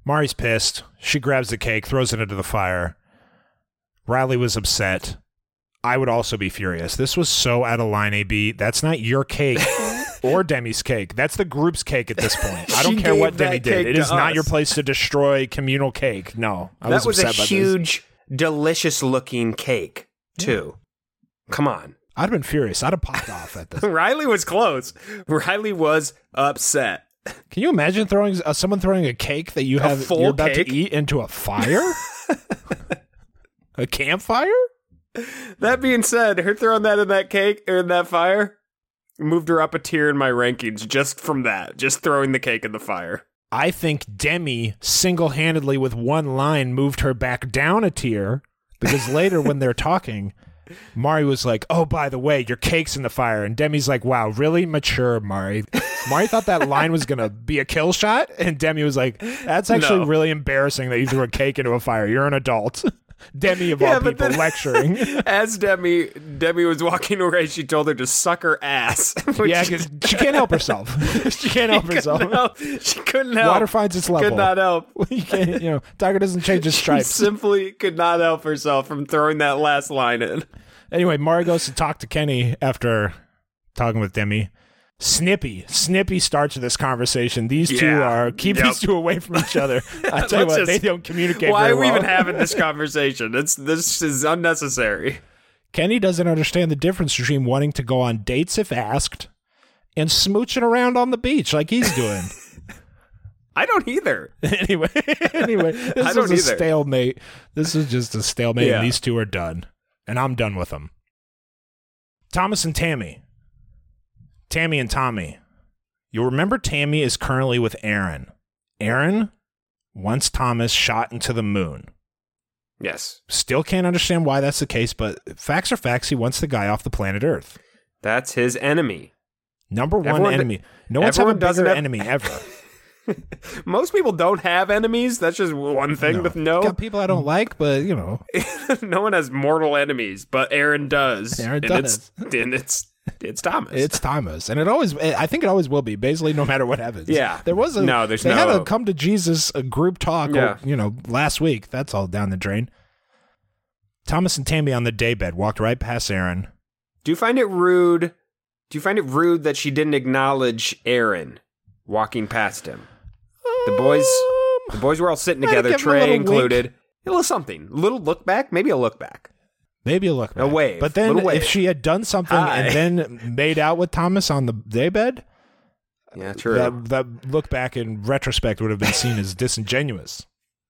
Mari's pissed. She grabs the cake, throws it into the fire. Riley was upset. I would also be furious. This was so out of line, AB. That's not your cake or Demi's cake. That's the group's cake at this point. I don't care what Demi did. It is not your place to destroy communal cake. No. That was a huge, delicious-looking cake, too. Yeah. Come on. I'd have been furious. I'd have popped off at this. Riley was close. Riley was upset. Can you imagine someone throwing a cake that you're about to eat into a fire? A campfire? That being said, her throwing that in that cake or in that fire moved her up a tier in my rankings just from that. Just throwing the cake in the fire. I think Demi single-handedly with one line moved her back down a tier because later when they're talking, Mari was like, oh, by the way, your cake's in the fire. And Demi's like, wow, really mature, Mari. Mari thought that line was going to be a kill shot. And Demi was like, that's actually really embarrassing that you threw a cake into a fire. You're an adult. Demi of all people lecturing. As Demi was walking away, she told her to suck her ass. Yeah, because she can't help herself. She can't help herself. She couldn't help. Water finds its level. Could not help. You can't, Tiger doesn't change his stripes. She simply could not help herself from throwing that last line in. Anyway, Mari goes to talk to Kenny after talking with Demi. Snippy starts this conversation. These two these two away from each other. I tell you what, they don't communicate why very are we well. even having this conversation? This is unnecessary. Kenny doesn't understand the difference between wanting to go on dates if asked and smooching around on the beach like he's doing. I don't either. Anyway, this was a stalemate. This is just a stalemate, and these two are done. And I'm done with them. Thomas and Tammy. Tammy and Tommy. You'll remember Tammy is currently with Aaron. Aaron wants Thomas shot into the moon. Yes. Still can't understand why that's the case, but facts are facts. He wants the guy off the planet Earth. That's his enemy. Number one enemy. No one's had a bigger enemy ever. Most people don't have enemies. That's just one thing to know. Got people I don't like, but no one has mortal enemies, but Aaron does. Aaron does. It's Thomas. It's Thomas, and I think it always will be. Basically, no matter what happens. Yeah, they had a come to Jesus group talk. Last week. That's all down the drain. Thomas and Tammy on the daybed walked right past Aaron. Do you find it rude? That she didn't acknowledge Aaron walking past him? The boys were all sitting together, Trey included. A little something. A little look back, maybe a look back. Maybe a look back. A wave. But then if she had done something and then made out with Thomas on the daybed, yeah, true. That look back in retrospect would have been seen as disingenuous.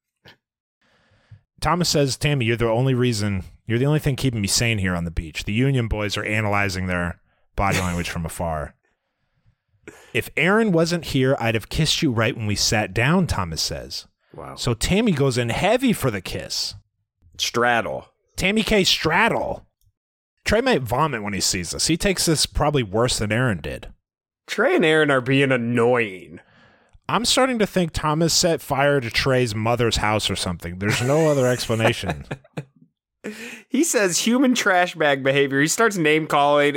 Thomas says, Tammy, you're the only thing keeping me sane here on the beach. The Union boys are analyzing their body language from afar. If Aaron wasn't here, I'd have kissed you right when we sat down, Thomas says. Wow. So Tammy goes in heavy for the kiss. Straddle. Tammy K. straddle. Trey might vomit when he sees this. He takes this probably worse than Aaron did. Trey and Aaron are being annoying. I'm starting to think Thomas set fire to Trey's mother's house or something. There's no other explanation. He says human trash bag behavior. He starts name calling.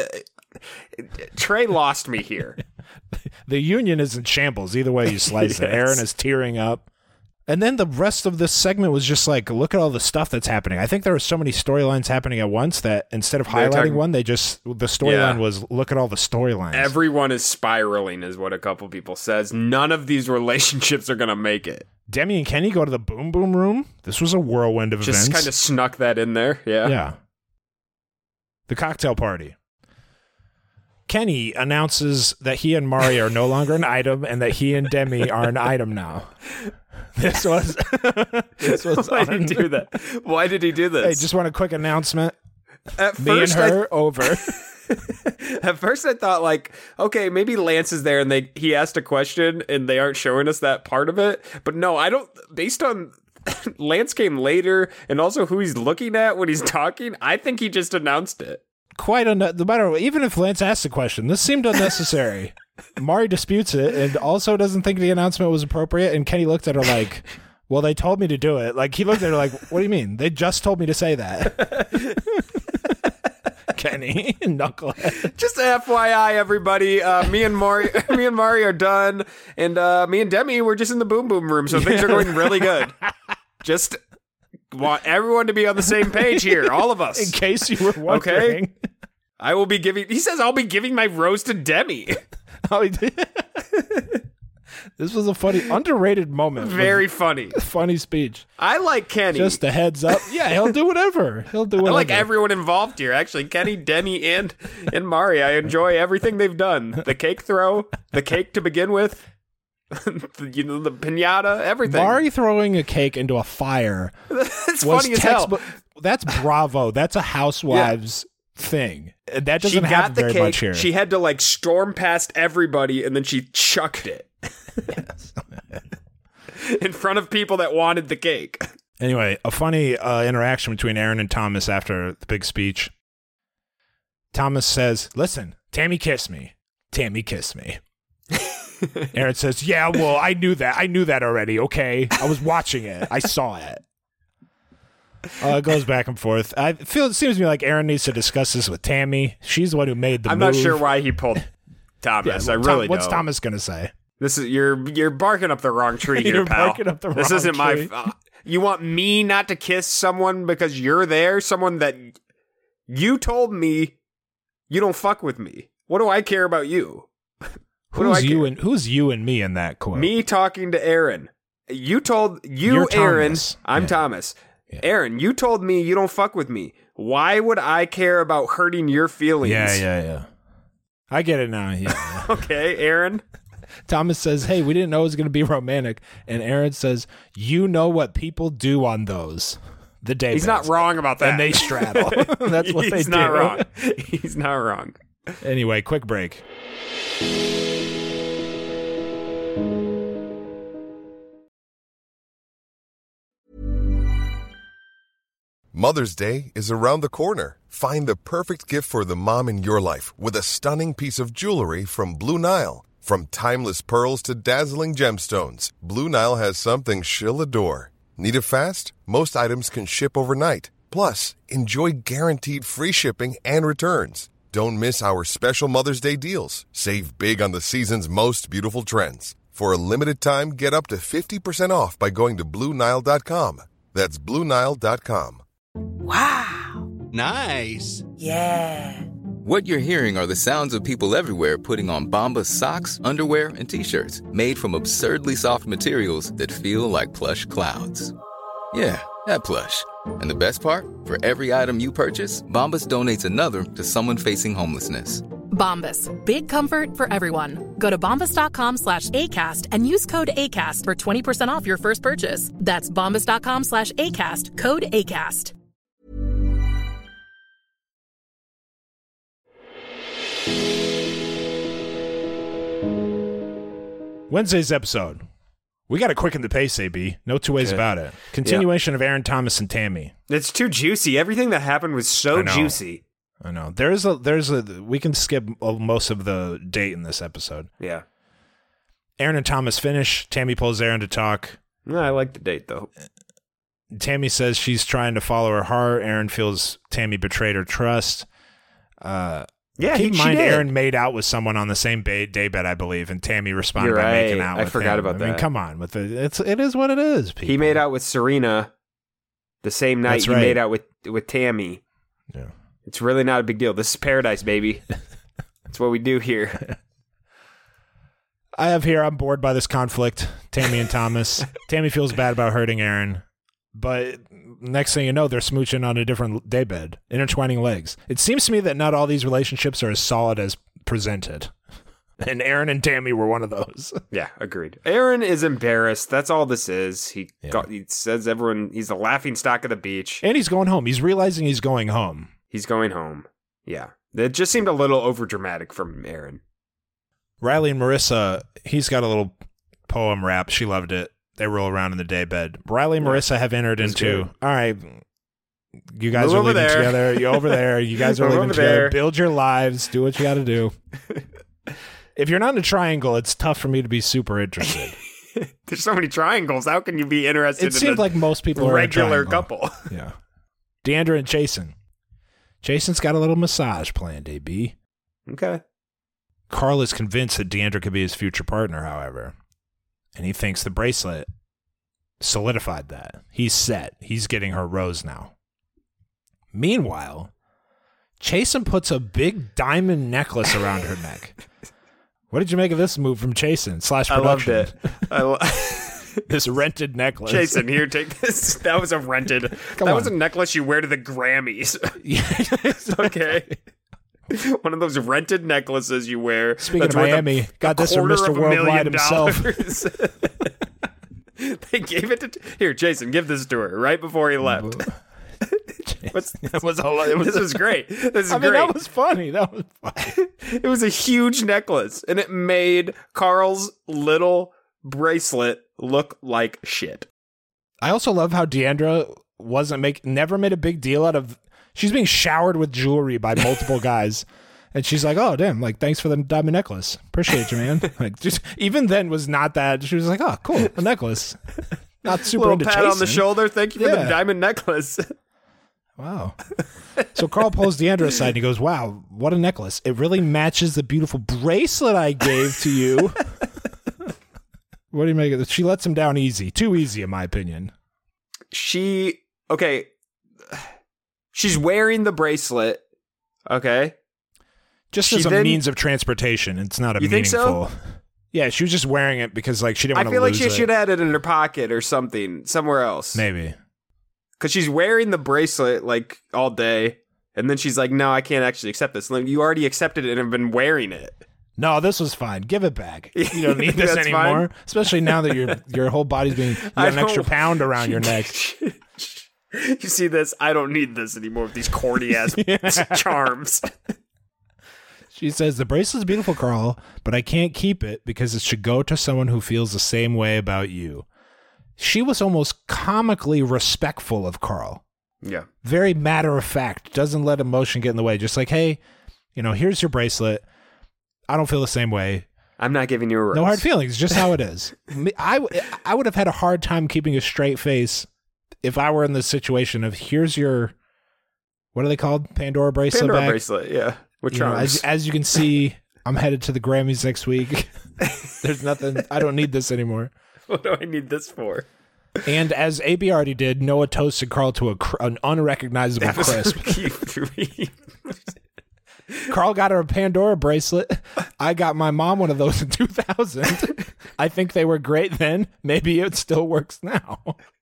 Trey lost me here. The Union is in shambles. Either way you slice it. Aaron is tearing up. And then the rest of this segment was just like, look at all the stuff that's happening. I think there were so many storylines happening at once that instead of highlighting one, the storyline was, look at all the storylines. Everyone is spiraling is what a couple people says. None of these relationships are going to make it. Demi and Kenny go to the Boom Boom Room. This was a whirlwind of events. Just kind of snuck that in there. Yeah. Yeah. The cocktail party. Kenny announces that he and Mari are no longer an item and that he and Demi are an item now. This was Why did he do that? Why did he do this? Hey, just want a quick announcement. Me and her over. At first I thought okay, maybe Lance is there and he asked a question and they aren't showing us that part of it. But no, I don't, based on Lance came later and also who he's looking at when he's talking, I think he just announced it. No matter, even if Lance asked the question, this seemed unnecessary. Mari disputes it and also doesn't think the announcement was appropriate. And Kenny looked at her like, well, they told me to do it. Like, he looked at her like, what do you mean? They just told me to say that. Kenny, knucklehead. Just FYI, everybody, me and Mari are done, and me and Demi, we're just in the boom boom room, so things are going really good. Just want everyone to be on the same page here, all of us. In case you were wondering. Okay? I will be giving, he says I'll be giving my rose to Demi. Oh, he did. This was a funny, underrated moment. Very funny. Funny speech. I like Kenny. Just a heads up. Yeah, he'll do whatever. I like everyone involved here, actually. Kenny, Demi, and Mari. I enjoy everything they've done. The cake throw, the cake to begin with, the piñata, everything. Mari throwing a cake into a fire. That's funny as hell. That's Bravo. That's a housewives thing. That doesn't happen very much here. She had to like storm past everybody, and then she chucked it. Yes. In front of people that wanted the cake. Anyway, a funny interaction between Aaron and Thomas after the big speech. Thomas says, listen, Tammy kissed me. Tammy kissed me. Aaron says, yeah, well, I knew that already, okay? I was watching it. I saw it. It goes back and forth. It seems to me like Aaron needs to discuss this with Tammy. She's the one who made the move. I'm not sure why he pulled Thomas. I really don't. What's Thomas going to say? This is you're barking up the wrong tree here, pal. Barking up the wrong this isn't tree. You want me not to kiss someone because you're there? Someone that you told me you don't fuck with me. What do I care about you? Who's you and me in that quote? Me talking to Aaron. You told You're Aaron. Thomas. I'm Thomas. Yeah. Aaron, you told me you don't fuck with me. Why would I care about hurting your feelings? Yeah. I get it now. Yeah. Okay, Aaron. Thomas says, hey, we didn't know it was going to be romantic. And Aaron says, you know what people do on those. The day He's not wrong about that. And they straddle. That's what they do. He's not wrong. He's not wrong. Anyway, quick break. Mother's Day is around the corner. Find the perfect gift for the mom in your life with a stunning piece of jewelry from Blue Nile. From timeless pearls to dazzling gemstones, Blue Nile has something she'll adore. Need it fast? Most items can ship overnight. Plus, enjoy guaranteed free shipping and returns. Don't miss our special Mother's Day deals. Save big on the season's most beautiful trends. For a limited time, get up to 50% off by going to BlueNile.com. That's BlueNile.com. Wow. Nice. Yeah. What you're hearing are the sounds of people everywhere putting on Bombas socks, underwear, and T-shirts made from absurdly soft materials that feel like plush clouds. Yeah, that plush. And the best part? For every item you purchase, Bombas donates another to someone facing homelessness. Bombas. Big comfort for everyone. Go to bombas.com/ACAST and use code ACAST for 20% off your first purchase. That's bombas.com/ACAST. Code ACAST. Wednesday's episode. We got to quicken the pace, AB. No two ways about it. Continuation of Aaron Thomas and Tammy. It's too juicy. Everything that happened was so juicy. I know. We can skip most of the date in this episode. Yeah. Aaron and Thomas finish. Tammy pulls Aaron to talk. No, I like the date, though. Tammy says she's trying to follow her heart. Aaron feels Tammy betrayed her trust. Keep in mind, Aaron made out with someone on the same daybed, I believe, and Tammy responded by making out with him. I forgot about that. I mean, come on. It is what it is, people. He made out with Serena the same night he made out with Tammy. Yeah. It's really not a big deal. This is paradise, baby. That's what we do here. I'm bored by this conflict, Tammy and Thomas. Tammy feels bad about hurting Aaron, but next thing you know, they're smooching on a different daybed, intertwining legs. It seems to me that not all these relationships are as solid as presented. And Aaron and Tammy were one of those. Yeah, agreed. Aaron is embarrassed. That's all this is. He says he's the laughing stock of the beach. And he's going home. He's realizing he's going home. He's going home. Yeah. It just seemed a little overdramatic from Aaron. Riley and Marissa, he's got a little poem rap. She loved it. They roll around in the daybed. Riley and Marissa have entered into, all right, you guys are living together. You're over there. You guys are living together. Build your lives. Do what you got to do. If you're not in a triangle, it's tough for me to be super interested. There's so many triangles. How can you be interested it seems like most people are regular in a couple. Yeah. Deandra and Jason. Jason's got a little massage planned, AB. Okay. Carl is convinced that Deandra could be his future partner, however. And he thinks the bracelet solidified that. He's set. He's getting her rose now. Meanwhile, Chasen puts a big diamond necklace around her neck. What did you make of this move from Chasen / production? I loved it. This rented necklace. Jason, here, take this. That was a rented. That was a necklace you wear to the Grammys. Okay. One of those rented necklaces you wear. Speaking of Miami, got this from Mr. Worldwide himself. They gave it to... Here, Jason, give this to her right before he left. This was great. This is great. That was funny. It was a huge necklace, and it made Carl's little bracelet look like shit. I also love how Deandra never made a big deal out of... She's being showered with jewelry by multiple guys. And she's like, oh, damn, like, thanks for the diamond necklace. Appreciate you, man. Like, just even then was not that. She was like, oh, cool, a necklace. Not super into pat chasing. On the shoulder. Thank you for the diamond necklace. Wow. So Carl pulls Deandra aside and he goes, wow, what a necklace. It really matches the beautiful bracelet I gave to you. What do you make of this? She lets him down easy. Too easy, in my opinion. She's wearing the bracelet. Okay. Just as a means of transportation. It's not a meaningful. Think so? Yeah, she was just wearing it because like she didn't want to lose it. I feel like she should have had it in her pocket or something, somewhere else. Maybe. Because she's wearing the bracelet like all day, and then she's like, no, I can't actually accept this. Like, you already accepted it and have been wearing it. No, this was fine. Give it back. You don't need this anymore. Fine? Especially now that your whole body's being... You got an extra pound around your neck. You see this? I don't need this anymore with these corny-ass charms. She says, the bracelet's beautiful, Carl, but I can't keep it because it should go to someone who feels the same way about you. She was almost comically respectful of Carl. Yeah. Very matter of fact. Doesn't let emotion get in the way. Just like, hey, here's your bracelet. I don't feel the same way. I'm not giving you a rose. No hard feelings. Just how it is. I would have had a hard time keeping a straight face if I were in the situation of here's your, what are they called? Pandora bracelet. Pandora bracelet, yeah. With charms. As you can see, I'm headed to the Grammys next week. There's nothing. I don't need this anymore. What do I need this for? And as AB already did, Noah toasted Carl to an unrecognizable crisp. Carl got her a Pandora bracelet. I got my mom one of those in 2000. I think they were great then. Maybe it still works now.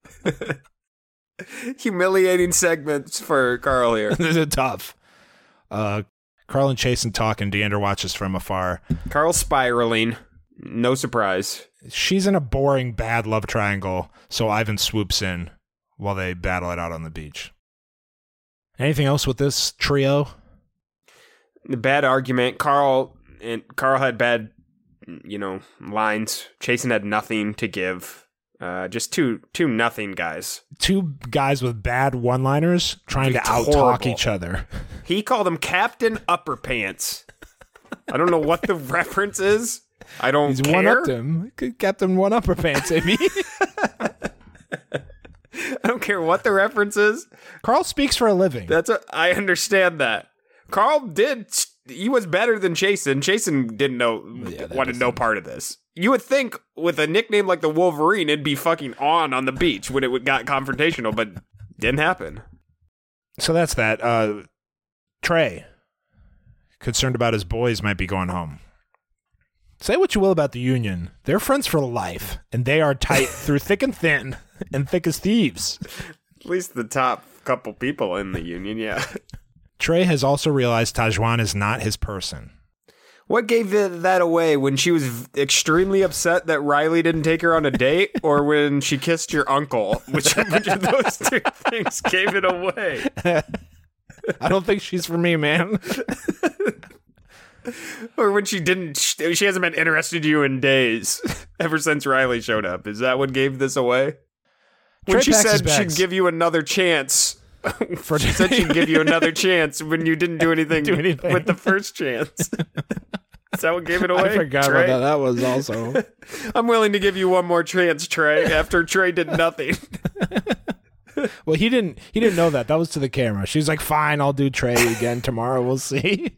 Humiliating segments for Carl here. This is tough. Carl and Chasen talk, and Deandra watches from afar. Carl's spiraling. No surprise. She's in a boring, bad love triangle, so Ivan swoops in while they battle it out on the beach. Anything else with this trio? The bad argument. Carl had bad, lines. Chasen had nothing to give. Just two nothing guys. Two guys with bad one-liners trying to out-talk each other. He called him Captain Upper Pants. I don't know what the reference is. I don't He's care. one-upped him. Captain One-Upper Pants, maybe. I don't care what the reference is. Carl speaks for a living. I understand that. Carl he was better than Chasen. Chasen wanted no part of this. You would think with a nickname like the Wolverine, it'd be fucking on the beach when it got confrontational, but didn't happen. So that's that. Trey, concerned about his boys might be going home. Say what you will about the Union. They're friends for life, and they are tight through thick and thin, and thick as thieves. At least the top couple people in the Union, yeah. Trey has also realized Tahzjuan is not his person. What gave that away? When she was extremely upset that Riley didn't take her on a date, or when she kissed your uncle? Which of those two things gave it away? I don't think she's for me, man. Or when she hasn't been interested in you in days, ever since Riley showed up. Is that what gave this away? When she said she'd give you another chance. She said she'd give you another chance when you didn't do anything with the first chance. Is that what gave it away? I forgot Trey? about that. That was also... I'm willing to give you one more chance, Trey, after Trey did nothing. Well, he didn't know that. That was to the camera. She was like, fine, I'll do Trey again tomorrow. We'll see.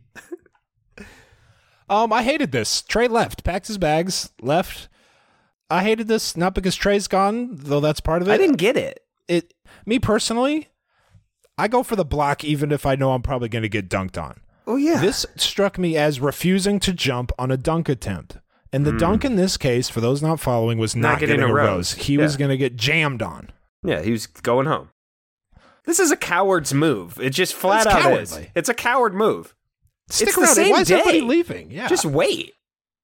I hated this. Trey left, packed his bags, left. I hated this, not because Trey's gone, though that's part of it. I didn't get it. Me personally, I go for the block even if I know I'm probably going to get dunked on. Oh, yeah. This struck me as refusing to jump on a dunk attempt. And the dunk in this case, for those not following, was not getting a rose. He was going to get jammed on. Yeah, he was going home. This is a coward's move. It just flat out cowardly. is. It's a coward move. Stick it's around. the same Why is day. everybody leaving? Yeah. Just wait.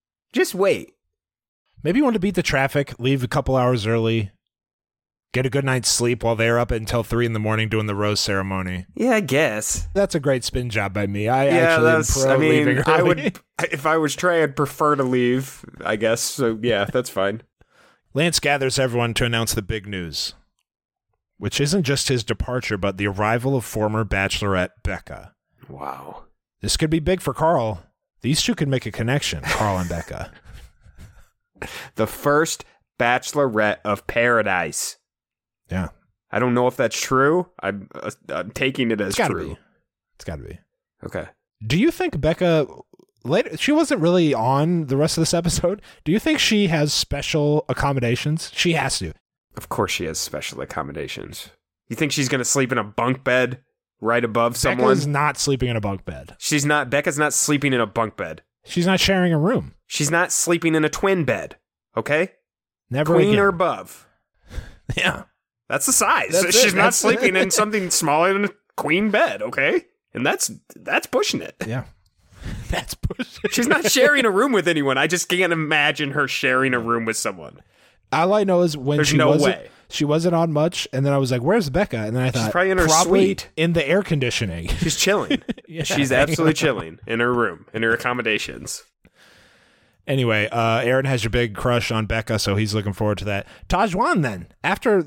Maybe you want to beat the traffic, leave a couple hours early, get a good night's sleep while they're up until 3 a.m. doing the rose ceremony. Yeah, I guess. That's a great spin job by me. I leaving early. If I was Trey, I'd prefer to leave, I guess. So, yeah, that's fine. Lance gathers everyone to announce the big news, which isn't just his departure, but the arrival of former Bachelorette Becca. Wow. This could be big for Carl. These two could make a connection, Carl and Becca. The first Bachelorette of Paradise. Yeah. I don't know if that's true. I'm taking it as true. It's got to be. Okay. Do you think Becca, later, she wasn't really on the rest of this episode. Do you think she has special accommodations? She has to. Of course she has special accommodations. You think she's going to sleep in a bunk bed right above someone? Becca's not sleeping in a bunk bed. Becca's not sleeping in a bunk bed. She's not sharing a room. She's not sleeping in a twin bed. Okay? Never Queen again. or above. Yeah. That's the size. That's She's it. not sleeping in something smaller than a queen bed, okay? And that's pushing it. Yeah. That's pushing She's not sharing a room with anyone. I just can't imagine her sharing a room with someone. All I know is when There's she no wasn't, way. She wasn't on much, and then I was like, where's Becca? And then I thought, She's probably in her probably suite. in the air conditioning. She's chilling. Yeah. She's absolutely chilling in her room, in her accommodations. Anyway, Aaron has your big crush on Becca, so he's looking forward to that. Tajwan, then, after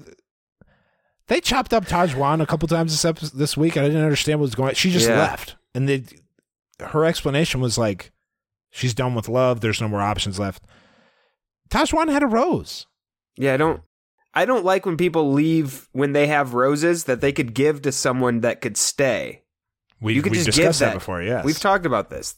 they chopped up Tajwan a couple times this week, and I didn't understand what was going on. She just left, and her explanation was like, she's done with love. There's no more options left. Tajwan had a rose. Yeah, I don't like when people leave when they have roses that they could give to someone that could stay. We discussed that before, yes. We've talked about this.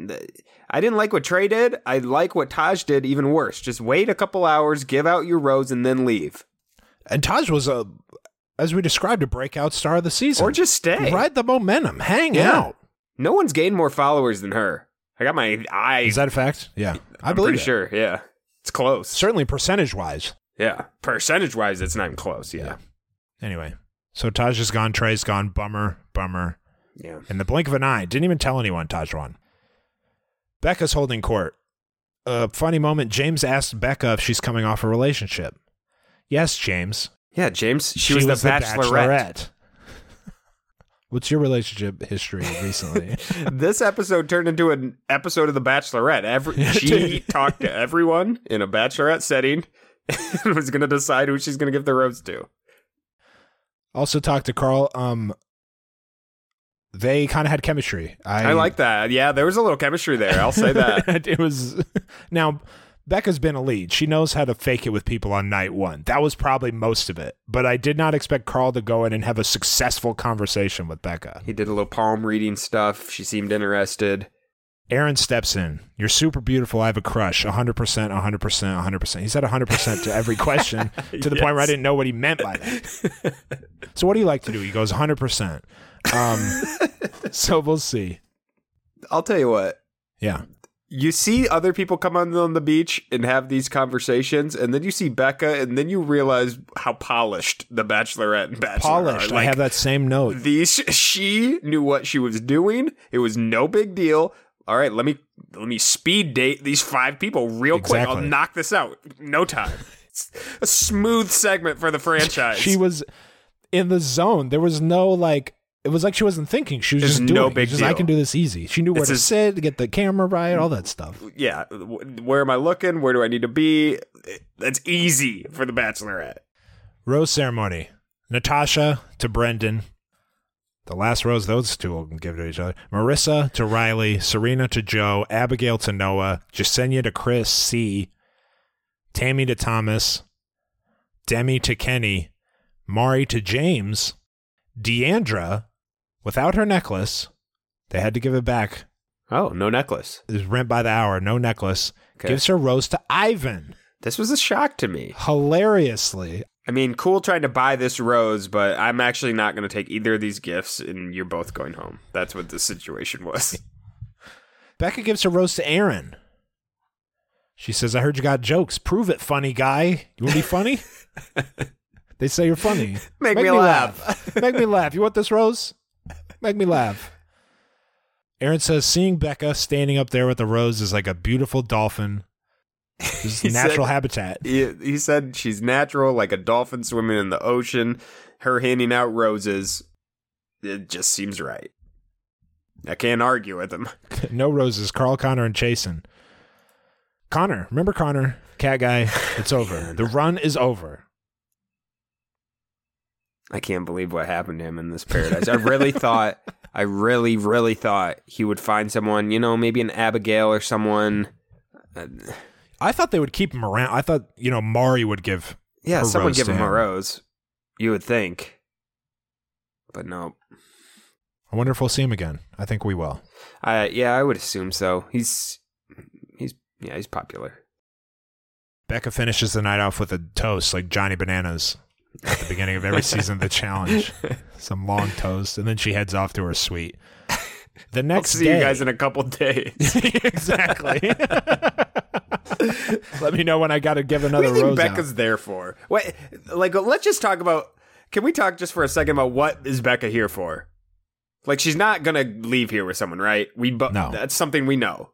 I didn't like what Trey did. I like what Taj did even worse. Just wait a couple hours, give out your rose, and then leave. And Taj was, as we described, a breakout star of the season. Or just stay. Ride the momentum. Hang out. No one's gained more followers than her. I got my eye. Is that a fact? Yeah. I'm pretty sure, yeah. It's close. Certainly percentage-wise. Yeah. Percentage-wise, it's not even close, yeah. Anyway, so Taj is gone, Trey's gone. Bummer. Yeah. In the blink of an eye. Didn't even tell anyone, Tajwan. Becca's holding court. A funny moment, James asked Becca if she's coming off a relationship. Yes, James. Yeah, James. She was the Bachelorette. What's your relationship history recently? This episode turned into an episode of The Bachelorette. She talked to everyone in a Bachelorette setting and was going to decide who she's going to give the rose to. Also talked to Carl. They kind of had chemistry. I like that. Yeah, there was a little chemistry there. I'll say that. It was. Now, Becca's been a lead. She knows how to fake it with people on night one. That was probably most of it. But I did not expect Carl to go in and have a successful conversation with Becca. He did a little palm reading stuff. She seemed interested. Aaron steps in. You're super beautiful. I have a crush. 100%, 100%, 100%. He said 100% to every question to the point where I didn't know what he meant by that. So what do you like to do? He goes 100%. So we'll see. I'll tell you what. Yeah. You see other people come on the beach and have these conversations, and then you see Becca, and then you realize how polished the Bachelorette and Bachelor polished. are. I have that same note. She knew what she was doing. It was no big deal. All right, let me speed date these 5 people real quick. I'll knock this out. No time. It's a smooth segment for the franchise. She was in the zone. There was no it was like she wasn't thinking. She was just doing no big deal. I can do this easy. She knew where to sit, to get the camera right, all that stuff. Yeah. Where am I looking? Where do I need to be? That's easy for the Bachelorette. Rose ceremony. Natasha to Brendan. The last rose those two will give to each other. Marissa to Riley. Serena to Joe. Abigail to Noah. Jasenia to Chris, C. Tammy to Thomas. Demi to Kenny. Maury to James. Deandra, without her necklace, they had to give it back. Oh, no necklace. It was rent by the hour, no necklace. Okay. Gives her rose to Ivan. This was a shock to me. Hilariously. I mean, cool trying to buy this rose, but I'm actually not going to take either of these gifts, and you're both going home. That's what the situation was. Becca gives her rose to Aaron. She says, I heard you got jokes. Prove it, funny guy. You want to be funny? They say you're funny. Make me laugh. Make me laugh. You want this rose? Make me laugh. Aaron says, seeing Becca standing up there with the rose is like a beautiful dolphin. This is natural habitat. He said she's natural, like a dolphin swimming in the ocean. Her handing out roses, it just seems right. I can't argue with him. No roses. Carl, Connor, and Chasen. Connor. Remember Connor? Cat guy. It's over. The run is over. I can't believe what happened to him in this paradise. I really thought he would find someone, maybe an Abigail or someone. I thought they would keep him around. I thought, Maury would give someone give him a rose. You would think. But no. I wonder if we'll see him again. I think we will. I would assume so. He's popular. Becca finishes the night off with a toast like Johnny Bananas at the beginning of every season of the challenge. Some long toast, and then she heads off to her suite. The next I'll see you guys in a couple days. Exactly. Let me know when I got to give another rose. What do you think Becca's there for? Wait, let's just talk about. Can we talk just for a second about what is Becca here for? Like, she's not gonna leave here with someone, right? No. That's something we know.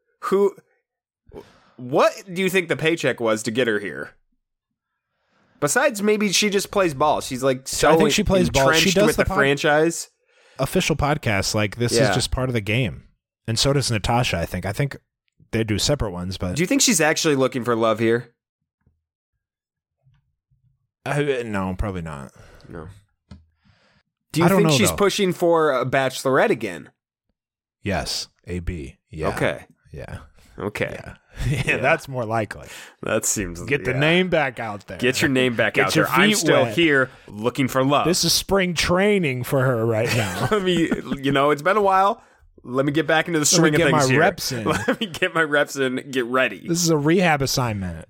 What do you think the paycheck was to get her here? Besides, maybe she just plays ball. She's like so I think she plays ball. She does with the franchise. Official podcast, like this is just part of the game. And so does Natasha, I think. I think they do separate ones, but do you think she's actually looking for love here? No, probably not. No. Do you think she's pushing for a bachelorette again? Yes. AB. Yeah. Okay. Yeah. Okay. Yeah, that's more likely. That seems... Get the name back out there. Get your name back out there. I'm still here looking for love. This is spring training for her right now. It's been a while. Let me get back into the swing of things here. Let me get my reps in. Get ready. This is a rehab assignment.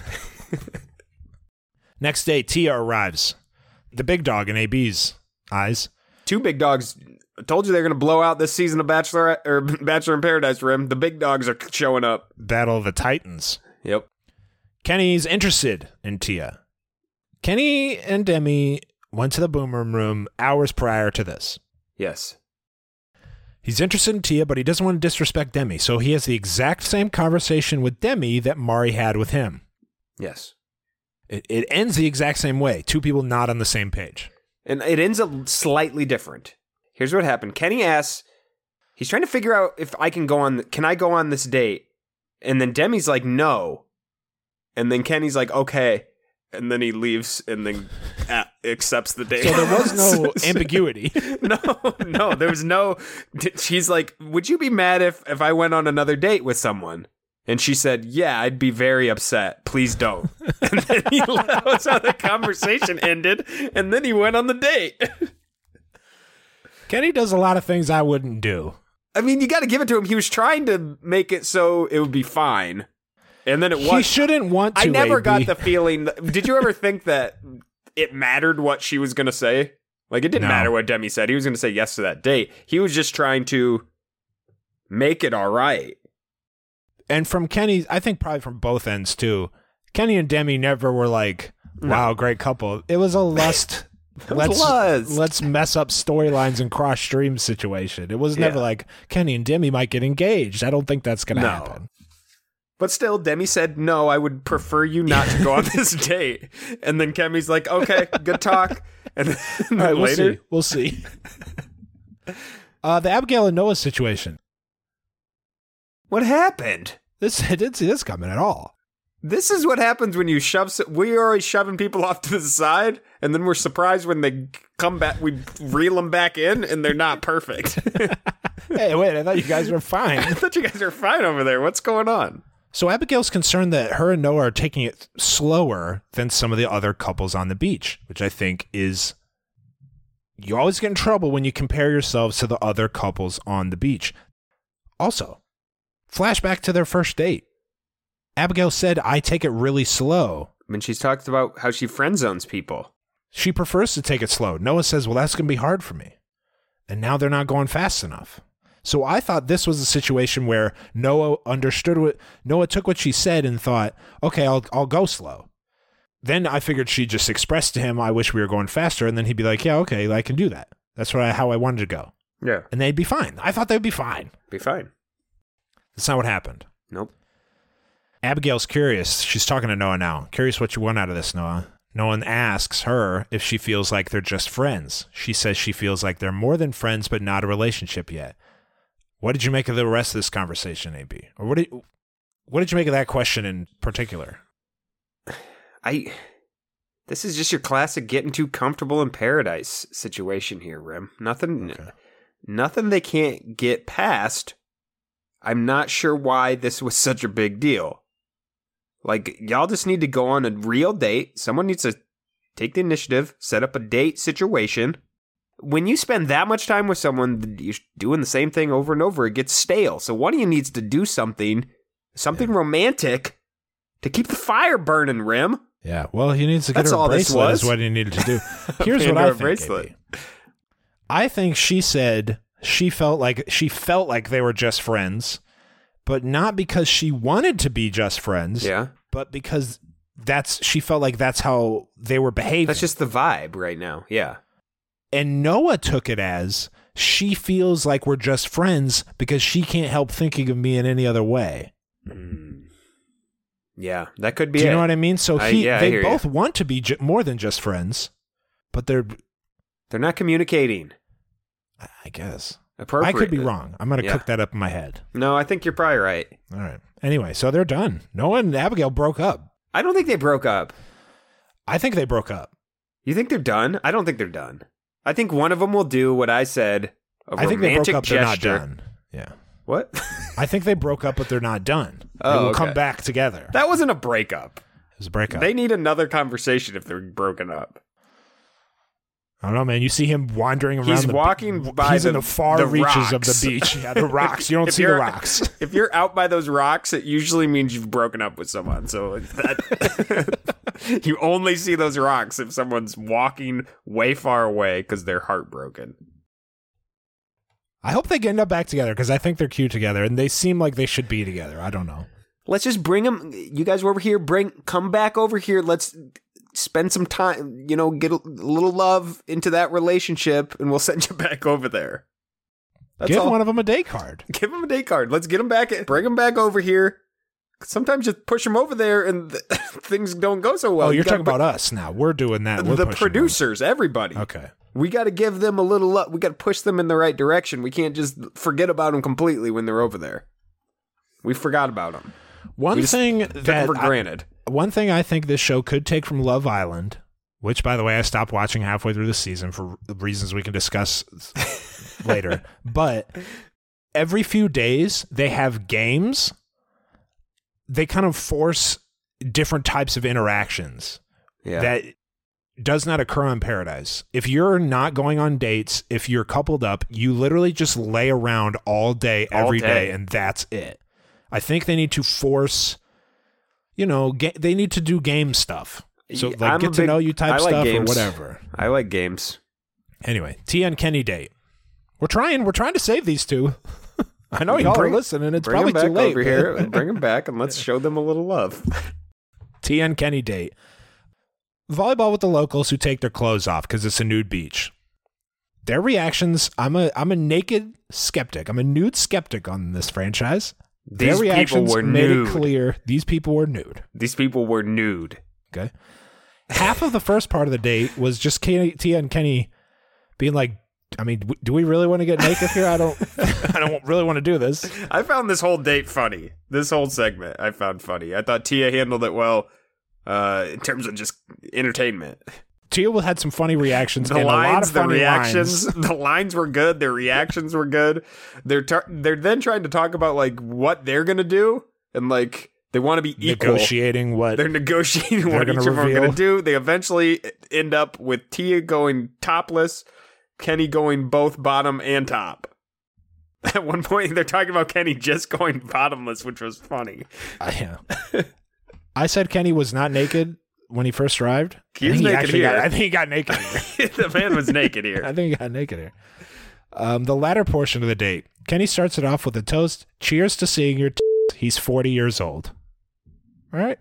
Next day, Tia arrives. The big dog in AB's eyes. Two big dogs. I told you they're going to blow out this season of Bachelor in Paradise for him. The big dogs are showing up. Battle of the Titans. Yep. Kenny's interested in Tia. Kenny and Demi went to the boom room hours prior to this. Yes. He's interested in Tia, but he doesn't want to disrespect Demi, so he has the exact same conversation with Demi that Maury had with him. Yes. It ends the exact same way. Two people not on the same page. And it ends slightly different. Here's what happened. Kenny asks, he's trying to figure out if I can I go on this date? And then Demi's like, no. And then Kenny's like, okay. And then he leaves and then accepts the date. So there was no ambiguity. No, there was no. She's like, would you be mad if I went on another date with someone? And she said, yeah, I'd be very upset. Please don't. And then that was how the conversation ended. And then he went on the date. Kenny does a lot of things I wouldn't do. I mean, you got to give it to him. He was trying to make it so it would be fine. And then it was. He shouldn't want to. I never got the feeling. Did you ever think that it mattered what she was going to say? Like, it didn't matter what Demi said. He was going to say yes to that date. He was just trying to make it all right. And from Kenny, I think probably from both ends, too. Kenny and Demi never were like, wow, great couple. It was a lust. Let's mess up storylines and cross streams situation. It was never like Kenny and Demi might get engaged. I don't think that's going to happen. But still, Demi said, no, I would prefer you not to go on this date. And then Kemi's like, okay, good talk. And then right, later, we'll see. The Abigail and Noah situation. What happened? I didn't see this coming at all. This is what happens when you we're always shoving people off to the side, and then we're surprised when they come back, we reel them back in, and they're not perfect. Hey, wait, I thought you guys were fine. I thought you guys were fine over there. What's going on? So Abigail's concerned that her and Noah are taking it slower than some of the other couples on the beach, which I think is, you always get in trouble when you compare yourselves to the other couples on the beach. Also, flashback to their first date. Abigail said, I take it really slow. I mean, she's talked about how she friend zones people. She prefers to take it slow. Noah says, well, that's going to be hard for me. And now they're not going fast enough. So I thought this was a situation where Noah took what she said and thought, okay, I'll go slow. Then I figured she'd just express to him, I wish we were going faster. And then he'd be like, yeah, okay, I can do that. That's how I wanted to go. Yeah. And they'd be fine. I thought they'd be fine. Be fine. That's not what happened. Nope. Abigail's curious. She's talking to Noah now. Curious what you want out of this, Noah. Noah asks her if she feels like they're just friends. She says she feels like they're more than friends, but not a relationship yet. What did you make of the rest of this conversation, AB? Or what did you make of that question in particular? This is just your classic getting too comfortable in paradise situation here, Rim. Nothing they can't get past. I'm not sure why this was such a big deal. Like, y'all just need to go on a real date. Someone needs to take the initiative, set up a date situation. When you spend that much time with someone, you're doing the same thing over and over, it gets stale. So one of you needs to do something romantic to keep the fire burning, Rim. Yeah, well, he needs to get her a bracelet is what he needed to do. Here's what I think, bracelet. I think she said she felt like they were just friends, but not because she wanted to be just friends, but because she felt like that's how they were behaving. That's just the vibe right now, yeah. And Noah took it as she feels like we're just friends because she can't help thinking of me in any other way. Yeah, that could be. Do you know what I mean? So they both want to be more than just friends, but they're not communicating. I guess. I could be wrong. I'm going to cook that up in my head. No, I think you're probably right. All right. Anyway, so they're done. Noah and Abigail broke up. I don't think they broke up. I think they broke up. You think they're done? I don't think they're done. I think one of them will do what I said. I think they broke up. Gesture. They're not done. Yeah. What? I think they broke up, but they're not done. They will come back together. That wasn't a breakup. It was a breakup. They need another conversation if they're broken up. I don't know, man. You see him wandering around. He's walking by in the far reaches rocks. of the beach. Yeah, the rocks. You don't see the rocks. If you're out by those rocks, it usually means you've broken up with someone. So you only see those rocks if someone's walking way far away because they're heartbroken. I hope they end up back together because I think they're cute together and they seem like they should be together. I don't know. Let's just bring them. You guys were over here. Come back over here. Let's spend some time, get a little love into that relationship, and we'll send you back over there. Give one of them a date card. Give them a date card. Let's get them back. Bring them back over here. Sometimes you push them over there, and things don't go so well. Oh, you're talking about us now. We're doing that. The producers, everybody. Okay. We got to give them a little love. We got to push them in the right direction. We can't just forget about them completely when they're over there. We forgot about them. One thing that for granted. One thing I think this show could take from Love Island, which, by the way, I stopped watching halfway through the season for reasons we can discuss later. But every few days, they have games. They kind of force different types of interactions that does not occur on Paradise. If you're not going on dates, if you're coupled up, you literally just lay around all day, every day, and that's it. I think they need to force, they need to do game stuff. So like get to know you type stuff or whatever. I like games. Anyway, Tia and Kenny date. We're trying to save these two. I know y'all are listening. It's probably too late. Over here. Bring them back and let's show them a little love. Tia and Kenny date. Volleyball with the locals who take their clothes off because it's a nude beach. Their reactions, I'm a naked skeptic. I'm a nude skeptic on this franchise. Their reactions made it clear these people were nude. These people were nude. Okay. Half of the first part of the date was just Tia and Kenny being like, I mean, do we really want to get naked here? I don't really want to do this. I found this whole date funny. This whole segment I found funny. I thought Tia handled it well in terms of just entertainment. Tia had some funny reactions. The lines, the reactions, the lines were good. Their reactions were good. They're then trying to talk about like what they're gonna do and like They want to be equal. Negotiating what They're negotiating what each of them are going to do. They eventually end up with Tia going topless, Kenny going both bottom and top. At one point, they're talking about Kenny just going bottomless, which was funny. Yeah. I said Kenny was not naked when he first arrived. He was naked here. I think he got naked here. The man was naked here. I think he got naked here. The latter portion of the date, Kenny starts it off with a toast. Cheers to seeing your He's 40 years old. All right.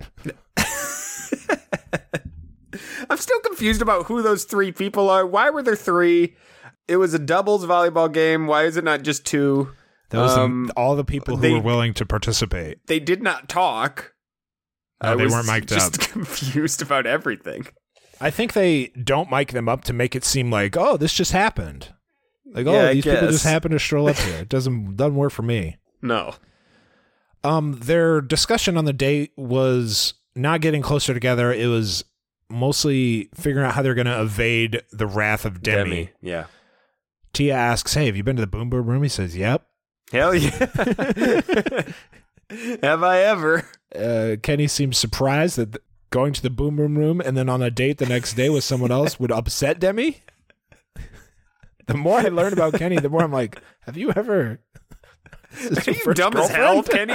I'm still confused about who those three people are. Why were there three? It was a doubles volleyball game. Why is it not just two? That was all the people who were willing to participate. They did not talk. No, they weren't mic'd up. Just confused about everything. I think they don't mic them up to make it seem like, oh, this just happened. Like, yeah, these people just happened to stroll up here. It doesn't work for me. No. Their discussion on the date was not getting closer together. It was mostly figuring out how they're going to evade the wrath of Demi. Yeah. Tia asks, hey, have you been to the Boom Boom Room? He says, yep. Hell yeah. Have I ever? Kenny seems surprised that going to the Boom Boom Room and then on a date the next day with someone else would upset Demi. The more I learn about Kenny, the more I'm like, have you ever... Are you dumb as hell, Kenny?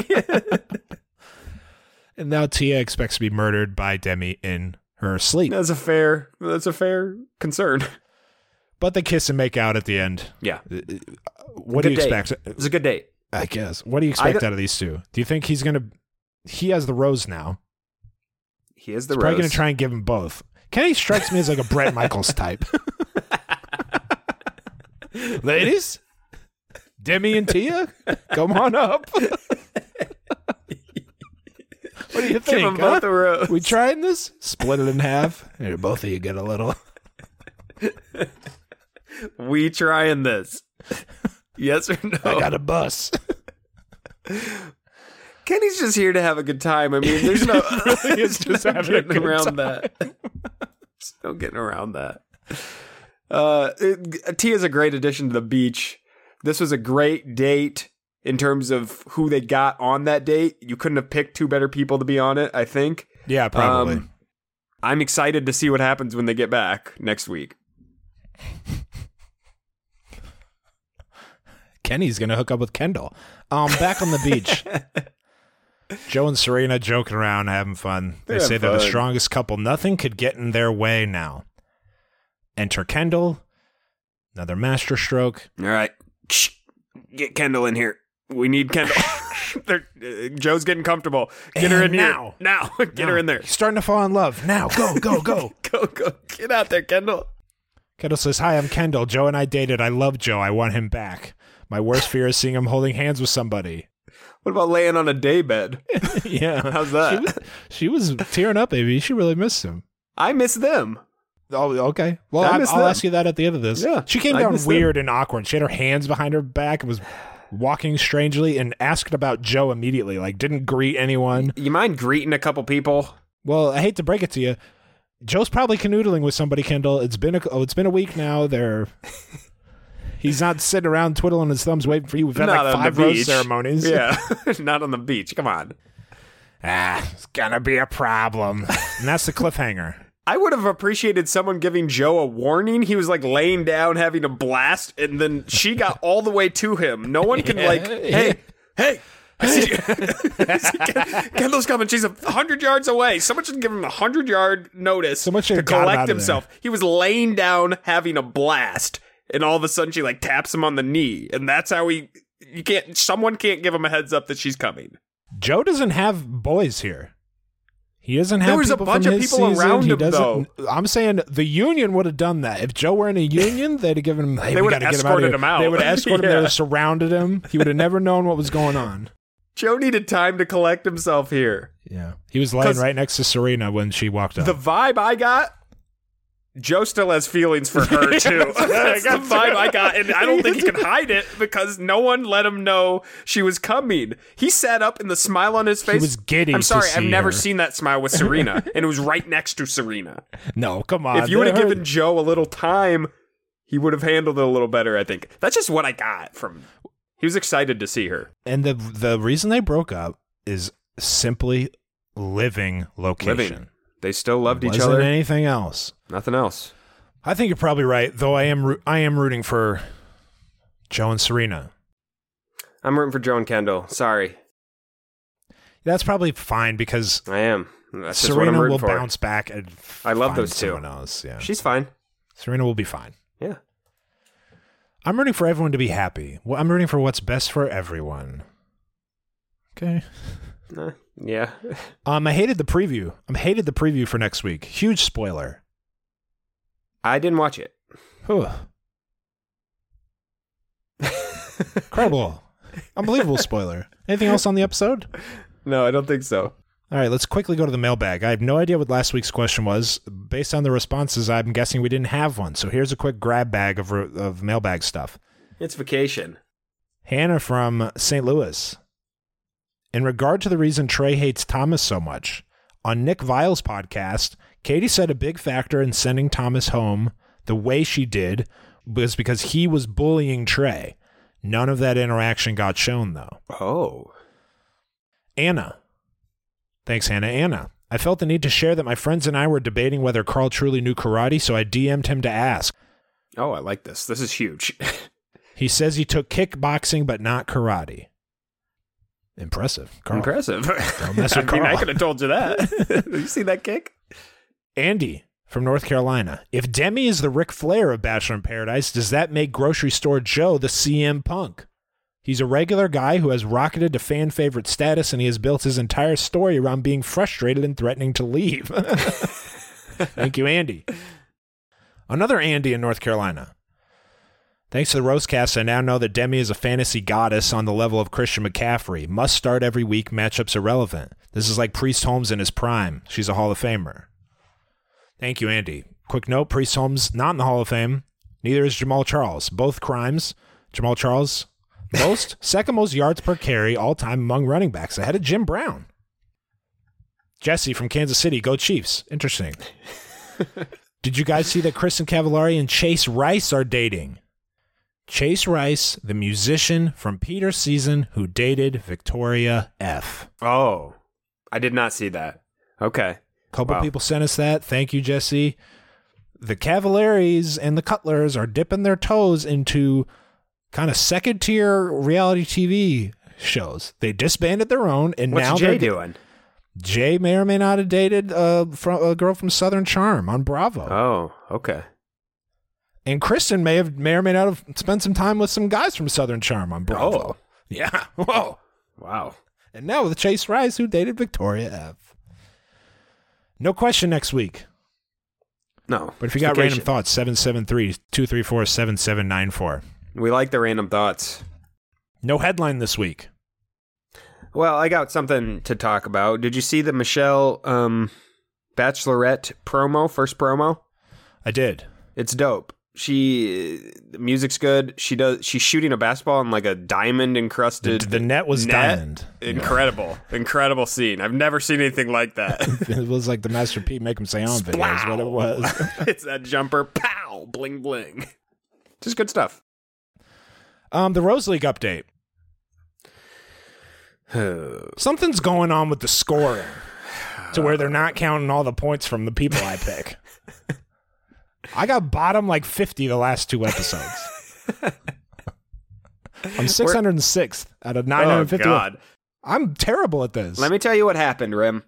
And now Tia expects to be murdered by Demi in her sleep. That's a fair concern. But they kiss and make out at the end. Yeah. What do you expect? It's a good date. I guess. What do you expect out of these two? Do you think he's going to... He has the rose now. He has the he's rose. Probably going to try and give him both. Kenny strikes me as like a Bret Michaels type. Ladies? Demi and Tia? Come on up. What do you think? Give them both a rose. We trying this? Split it in half. Here, both of you get a little... We trying this? Yes or no? I got a bus. Kenny's just here to have a good time. I mean, there's no really is just having a good around time. that. There's no getting around that. Tia's a great addition to the beach. This was a great date in terms of who they got on that date. You couldn't have picked two better people to be on it, I think. Yeah, probably. I'm excited to see what happens when they get back next week. Kenny's going to hook up with Kendall. Back on the beach. Joe and Serena joking around, having fun. They say they're the strongest couple. Nothing could get in their way now. Enter Kendall. Another masterstroke. All right. Shh. Get Kendall in here. We need Kendall. Joe's getting comfortable. Get her in now. Here. Now. Get her in there. He's starting to fall in love. Now. Go. Go. Get out there, Kendall. Kendall says, hi, I'm Kendall. Joe and I dated. I love Joe. I want him back. My worst fear is seeing him holding hands with somebody. What about laying on a daybed? Yeah. How's that? She was tearing up, baby. She really missed him. I miss them. Oh, okay. Well, I'll ask you that at the end of this. Yeah, she came down weird and awkward. She had her hands behind her back and was walking strangely and asked about Joe immediately. Like, didn't greet anyone. You mind greeting a couple people? Well, I hate to break it to you. Joe's probably canoodling with somebody, Kendall. It's been a week now. He's not sitting around twiddling his thumbs waiting for you. We've had like 5 rose ceremonies. Yeah, not on the beach. Come on. It's gonna be a problem. And that's the cliffhanger. I would have appreciated someone giving Joe a warning. He was like laying down having a blast, and then she got all the way to him. No one can hey, I see you. Kendall's coming. She's 100 yards away. Someone should give him a 100-yard notice to collect himself. He was laying down having a blast, and all of a sudden she like taps him on the knee, and that's how someone can't give him a heads up that she's coming. Joe doesn't have boys here. He doesn't have. There was a bunch of people around him, though. I'm saying the union would have done that. If Joe were in a union, they'd have given him. Hey, they would have escorted him out. They would have escorted him. They would have surrounded him. He would have never known what was going on. Joe needed time to collect himself here. Yeah, he was laying right next to Serena when she walked up. The vibe I got. Joe still has feelings for her, too. That's the vibe I got, and I don't think he can hide it because no one let him know she was coming. He sat up and the smile on his face. He was giddy. I'm sorry, I've never seen that smile with Serena, and it was right next to Serena. No, come on. If you would have given Joe a little time, he would have handled it a little better, I think. That's just what I got from... He was excited to see her. And the reason they broke up is simply living location. Living. They still loved each Wasn't other. Anything else? Nothing else. I think you're probably right, though I am rooting for Joe and Serena. I'm rooting for Joe and Kendall. Sorry. That's probably fine because I am. That's just what Serena I'm rooting will for. bounce back and I love find those two. someone else. Yeah. She's fine. Serena will be fine. Yeah. I'm rooting for everyone to be happy. Well, I'm rooting for what's best for everyone. Okay. Yeah. I hated the preview. hated the preview for next week. Huge spoiler. I didn't watch it. Whew. Incredible. Unbelievable spoiler. Anything else on the episode? No, I don't think so. All right, let's quickly go to the mailbag. I have no idea what last week's question was. Based on the responses, I'm guessing we didn't have one. So here's a quick grab bag of mailbag stuff. It's vacation. Hannah from St. Louis. In regard to the reason Trey hates Thomas so much, on Nick Vile's podcast, Katie said a big factor in sending Thomas home the way she did was because he was bullying Trey. None of that interaction got shown, though. Oh. Anna. Thanks, Hannah. Anna. I felt the need to share that my friends and I were debating whether Carl truly knew karate, so I DM'd him to ask. Oh, I like this. This is huge. He says he took kickboxing, but not karate. Impressive. Carl. Impressive. Don't mess with Carl. I could have told you that. Did you see that kick? Andy from North Carolina. If Demi is the Ric Flair of Bachelor in Paradise, does that make Grocery Store Joe the CM Punk? He's a regular guy who has rocketed to fan favorite status, and he has built his entire story around being frustrated and threatening to leave. Thank you, Andy. Another Andy in North Carolina. Thanks to the Roastcast, I now know that Demi is a fantasy goddess on the level of Christian McCaffrey. Must start every week, matchups irrelevant. This is like Priest Holmes in his prime. She's a Hall of Famer. Thank you, Andy. Quick note, Priest Holmes not in the Hall of Fame. Neither is Jamal Charles. Both crimes. Jamal Charles, second most yards per carry all time among running backs, ahead of Jim Brown. Jesse from Kansas City, go Chiefs. Interesting. Did you guys see that Kristen Cavallari and Chase Rice are dating? Chase Rice, the musician from Peter's season who dated Victoria F. Oh, I did not see that. Okay. Couple people sent us that. Thank you, Jesse. The Cavalaris and the Cutlers are dipping their toes into kind of second-tier reality TV shows. They disbanded their own, and What's now Jay doing? Jay may or may not have dated a girl from Southern Charm on Bravo. Oh, okay. And Kristen may or may not have spent some time with some guys from Southern Charm on Bravo. Oh. Yeah. Whoa. Wow. And now with Chase Rice, who dated Victoria F. No question next week. No. But if you got random thoughts, 773-234-7794. We like the random thoughts. No headline this week. Well, I got something to talk about. Did you see the Michelle Bachelorette promo, first promo? I did. It's dope. The music's good. She's shooting a basketball in like a diamond encrusted. The net was diamond. Incredible. Yeah. Incredible scene. I've never seen anything like that. It was like the Master P Make 'em Say On video is what it was. It's that jumper. Pow! Bling bling. Just good stuff. The Rose League update. Something's going on with the scoring to where they're not counting all the points from the people I pick. I got bottom like 50 the last two episodes. I'm 606th out of 950. Oh, God. I'm terrible at this. Let me tell you what happened, Rim.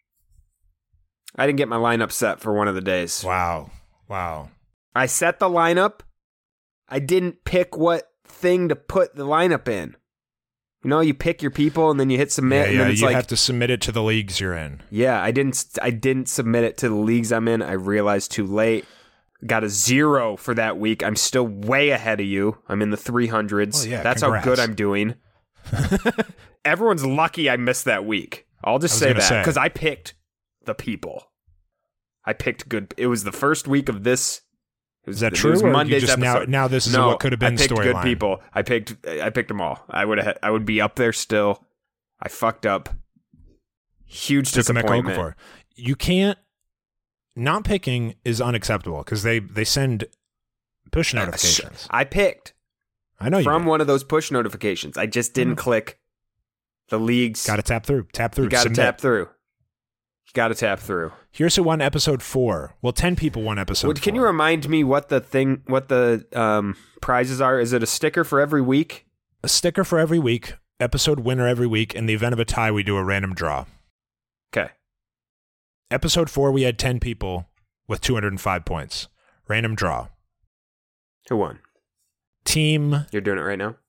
I didn't get my lineup set for one of the days. Wow. I set the lineup. I didn't pick what thing to put the lineup in. You know, you pick your people and then you hit submit. Yeah, and then it's you like, have to submit it to the leagues you're in. Yeah, I didn't submit it to the leagues I'm in. I realized too late. Got a 0 for that week. I'm still way ahead of you. I'm in the 300s. Oh, yeah, that's congrats. how good I'm doing. Everyone's lucky I missed that week. I'll just say that because I picked the people. I picked good. It was the first week of this. Is that true? It was Monday's just episode. Now this is what could have been storyline. I picked good people. I picked them all. I would be up there still. I fucked up. Huge disappointment. You can't. Not picking is unacceptable because they send push notifications. I picked. I know you from did. one of those push notifications. I just didn't click The leagues. Got to tap through. You got to tap through. You got to tap through. Here's who won episode 4. Well, 10 people won episode 4. Can you remind me what the prizes are? Is it a sticker for every week? A sticker for every week, episode winner every week. In the event of a tie, we do a random draw. Okay. Episode 4, we had 10 people with 205 points. Random draw. Who won? Team. You're doing it right now?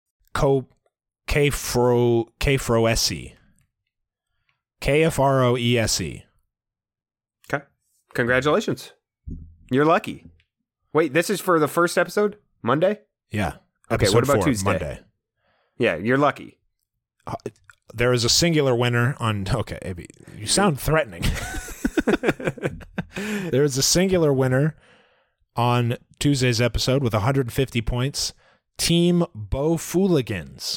KFROESE. KFROESE. Okay. Congratulations. You're lucky. Wait, this is for the first episode? Monday? Yeah. Okay, what about 4, Tuesday? Monday. Yeah, you're lucky. There is a singular winner on... Okay, Abby, you sound threatening. There is a singular winner on Tuesday's episode with 150 points. Team Bo Fooligans.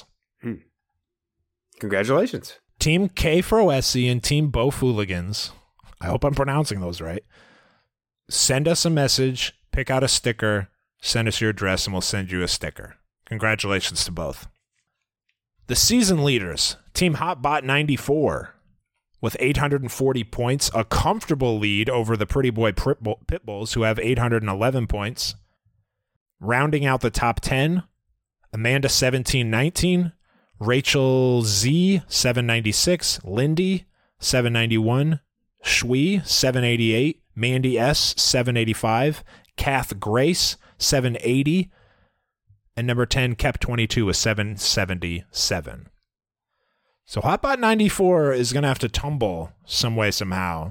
Congratulations. Team K for OSC and Team Bo Fooligans. I hope I'm pronouncing those right. Send us a message, pick out a sticker, send us your address, and we'll send you a sticker. Congratulations to both. The season leaders, Team Hotbot 94 with 840 points, a comfortable lead over the Pretty Boy Pitbulls who have 811 points. Rounding out the top 10, Amanda 1719, Rachel Z 796, Lindy 791, Shui 788, Mandy S 785, Kath Grace 780, and number 10 Kep 22 with 777. So Hotbot 94 is going to have to tumble some way somehow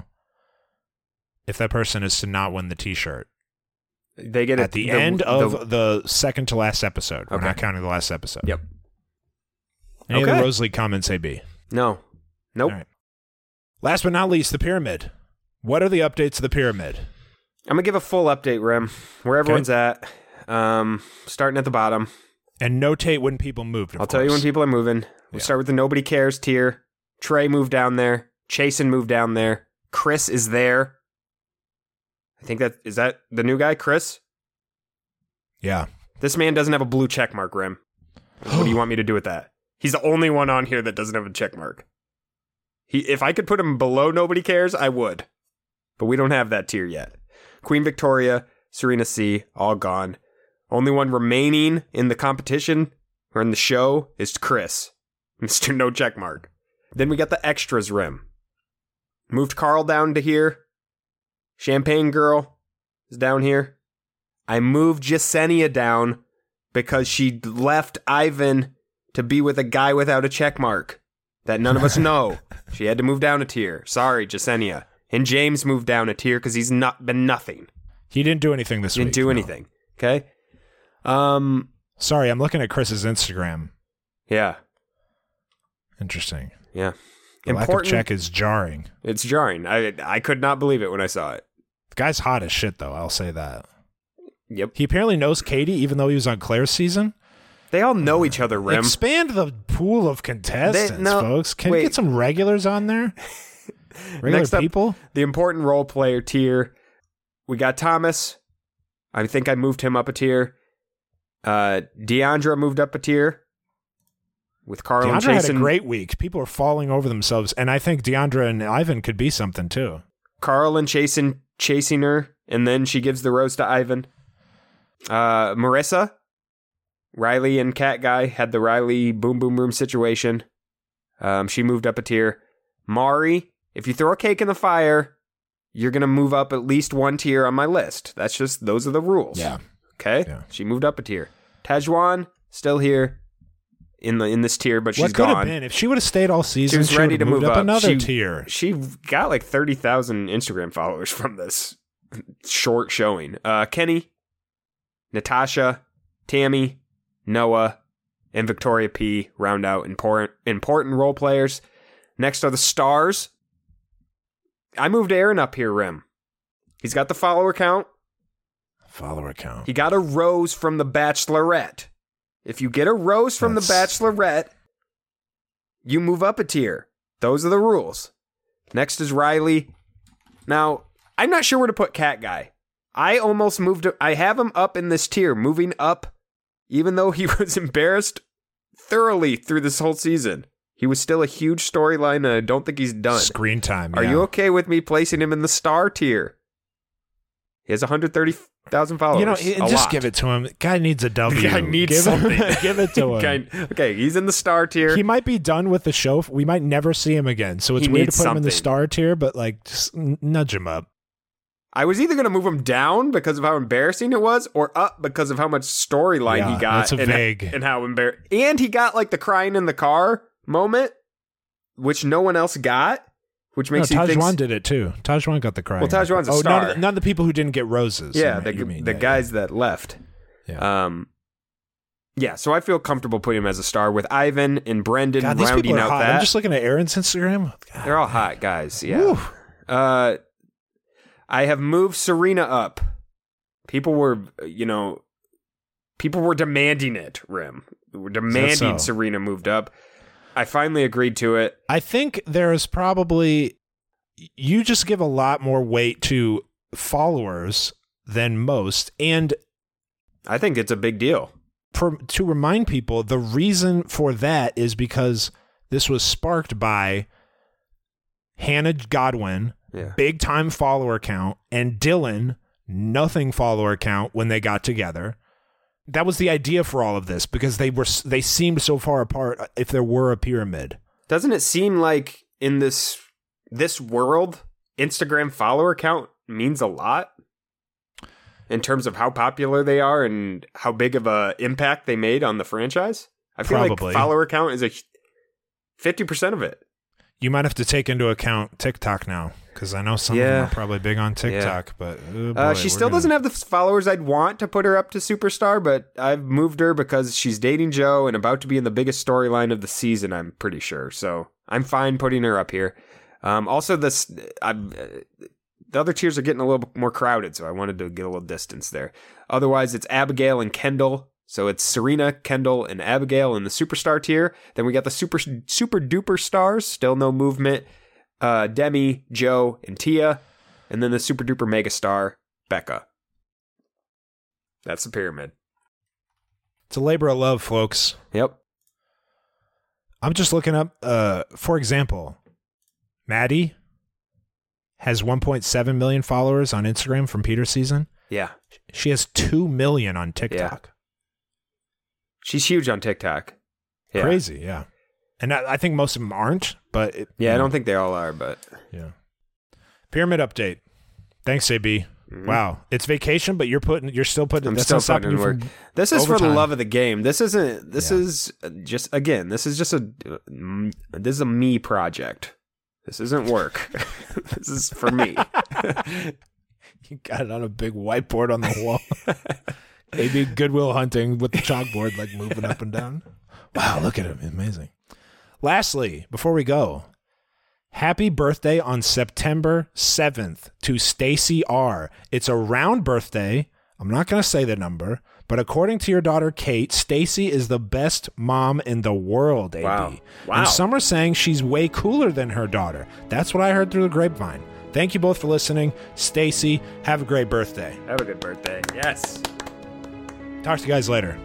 if that person is to not win the t-shirt. They get it at the end of the second to last episode. We're not counting the last episode. Yep. Any of the Rose League comments, AB? No. Nope. All right. Last but not least, the pyramid. What are the updates of the pyramid? I'm going to give a full update, Rem, where everyone's at. Starting at the bottom. And notate when people moved, I'll tell you when people are moving. We'll start with the Nobody Cares tier. Trey moved down there. Chasen moved down there. Chris is there. I think is that the new guy, Chris? Yeah. This man doesn't have a blue check mark, Rem. What do you want me to do with that? He's the only one on here that doesn't have a check mark. If I could put him below Nobody Cares, I would. But we don't have that tier yet. Queen Victoria, Serena C, all gone. Only one remaining in the competition or in the show is Chris. Mr. No check mark. Then we got the extras, Rem. Moved Carl down to here. Champagne Girl is down here. I moved Jasenia down because she left Ivan to be with a guy without a check mark that none of us know. She had to move down a tier. Sorry, Jasenia. And James moved down a tier because he's not been nothing. He didn't do anything this week. Didn't do anything. Okay. Sorry, I'm looking at Chris's Instagram. Yeah. Interesting. Yeah. The lack of check is jarring. It's jarring. I could not believe it when I saw it. The guy's hot as shit, though. I'll say that. Yep. He apparently knows Katie, even though he was on Claire's season. They all know each other, Rem. Expand the pool of contestants, folks. Can we get some regulars on there? Regular Next people? Up, the important role player tier. We got Thomas. I think I moved him up a tier. Deandra moved up a tier. With Carl and Chasen. Deandra had a great week. People are falling over themselves. And I think Deandra and Ivan could be something, too. Carl and Chasen chasing her. And then she gives the rose to Ivan. Marissa. Riley and Cat Guy had the Riley boom boom boom situation. She moved up a tier. Mari, if you throw a cake in the fire, you're going to move up at least one tier on my list. Those are the rules. Yeah. Okay? Yeah. She moved up a tier. Tajwan, still here in this tier, but she's gone. What could have been? If she would have stayed all season, she was ready to move up another tier. She got like 30,000 Instagram followers from this short showing. Kenny, Natasha, Tammy, Noah, and Victoria P. round out important role players. Next are the stars. I moved Aaron up here, Rem. He's got the follower count. He got a rose from The Bachelorette. If you get a rose from The Bachelorette, you move up a tier. Those are the rules. Next is Riley. Now, I'm not sure where to put Cat Guy. I almost moved. I have him up in this tier, moving up, even though he was embarrassed thoroughly through this whole season. He was still a huge storyline, and I don't think he's done. Screen time. Are you okay with me placing him in the star tier? He has 130,000 followers. Just give it to him. Guy needs a W. The guy needs something. Give it to him. Okay, he's in the star tier. He might be done with the show. We might never see him again. So it's weird to put him in the star tier, but like, just nudge him up. I was either going to move him down because of how embarrassing it was, or up because of how much storyline he got. That's vague. And how embarrassing. And he got like the crying in the car moment, which no one else got. Which makes you think Tajwan did it too. Tajwan got the cry. Well, Tajwan's a star. None of the people who didn't get roses. Yeah, the guys that left. Yeah. So I feel comfortable putting him as a star with Ivan and Brendan rounding out hot. that. I'm just looking at Aaron's Instagram. God. They're all hot guys. Yeah. I have moved Serena up. People were demanding it. Rim. We're demanding Serena moved up. I finally agreed to it. I think there's probably, you just give a lot more weight to followers than most. And I think it's a big deal. To remind people, the reason for that is because this was sparked by Hannah Godwin, big time follower count, and Dylan, nothing follower count when they got together. That was the idea for all of this, because they seemed so far apart if there were a pyramid. Doesn't it seem like in this world, Instagram follower count means a lot in terms of how popular they are and how big of a impact they made on the franchise? I feel like follower count is 50% of it. You might have to take into account TikTok now, because I know some of them are probably big on TikTok. But she still doesn't have the followers I'd want to put her up to superstar, but I've moved her because she's dating Joe and about to be in the biggest storyline of the season, I'm pretty sure. So I'm fine putting her up here. Also, the other tiers are getting a little more crowded, so I wanted to get a little distance there. Otherwise, it's Abigail and Kendall. So it's Serena, Kendall, and Abigail in the superstar tier. Then we got the super duper stars, still no movement. Demi, Joe, and Tia. And then the super duper mega star, Becca. That's the pyramid. It's a labor of love, folks. Yep. I'm just looking up, for example, Maddie has 1.7 million followers on Instagram from Peter's season. Yeah. She has 2 million on TikTok. Yeah. She's huge on TikTok. Yeah. Crazy, yeah. And I think most of them aren't, but... I don't think they all are, but... Yeah. Pyramid update. Thanks, AB. Mm-hmm. Wow. It's vacation, but you're still putting... I'm still putting in work. This is for the love of the game. This is just a me project. This isn't work. This is for me. You got it on a big whiteboard on the wall. Maybe Goodwill Hunting with the chalkboard, like moving up and down. Wow, look at him. Amazing. Lastly, before we go, happy birthday on September 7th to Stacy R. It's a round birthday. I'm not going to say the number, but according to your daughter, Kate, Stacy is the best mom in the world, AB. Wow. And some are saying she's way cooler than her daughter. That's what I heard through the grapevine. Thank you both for listening. Stacy, have a great birthday. Have a good birthday. Yes. Talk to you guys later.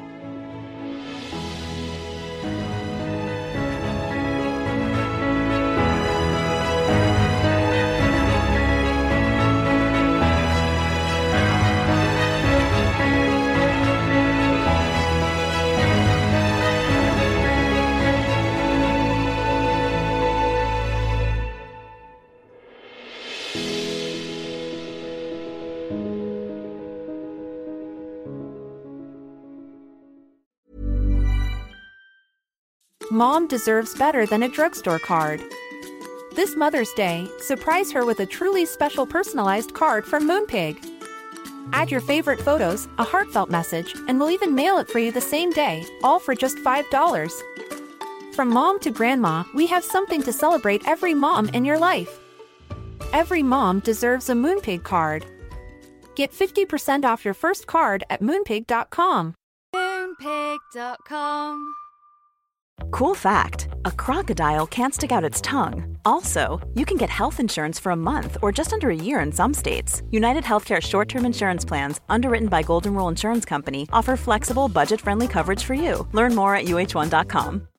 Mom deserves better than a drugstore card. This Mother's Day, surprise her with a truly special personalized card from Moonpig. Add your favorite photos, a heartfelt message, and we'll even mail it for you the same day, all for just $5. From mom to grandma, we have something to celebrate every mom in your life. Every mom deserves a Moonpig card. Get 50% off your first card at Moonpig.com. Moonpig.com. Cool fact, a crocodile can't stick out its tongue. Also, you can get health insurance for a month or just under a year in some states. United Healthcare short-term insurance plans, underwritten by Golden Rule Insurance Company, offer flexible, budget-friendly coverage for you. Learn more at UH1.com.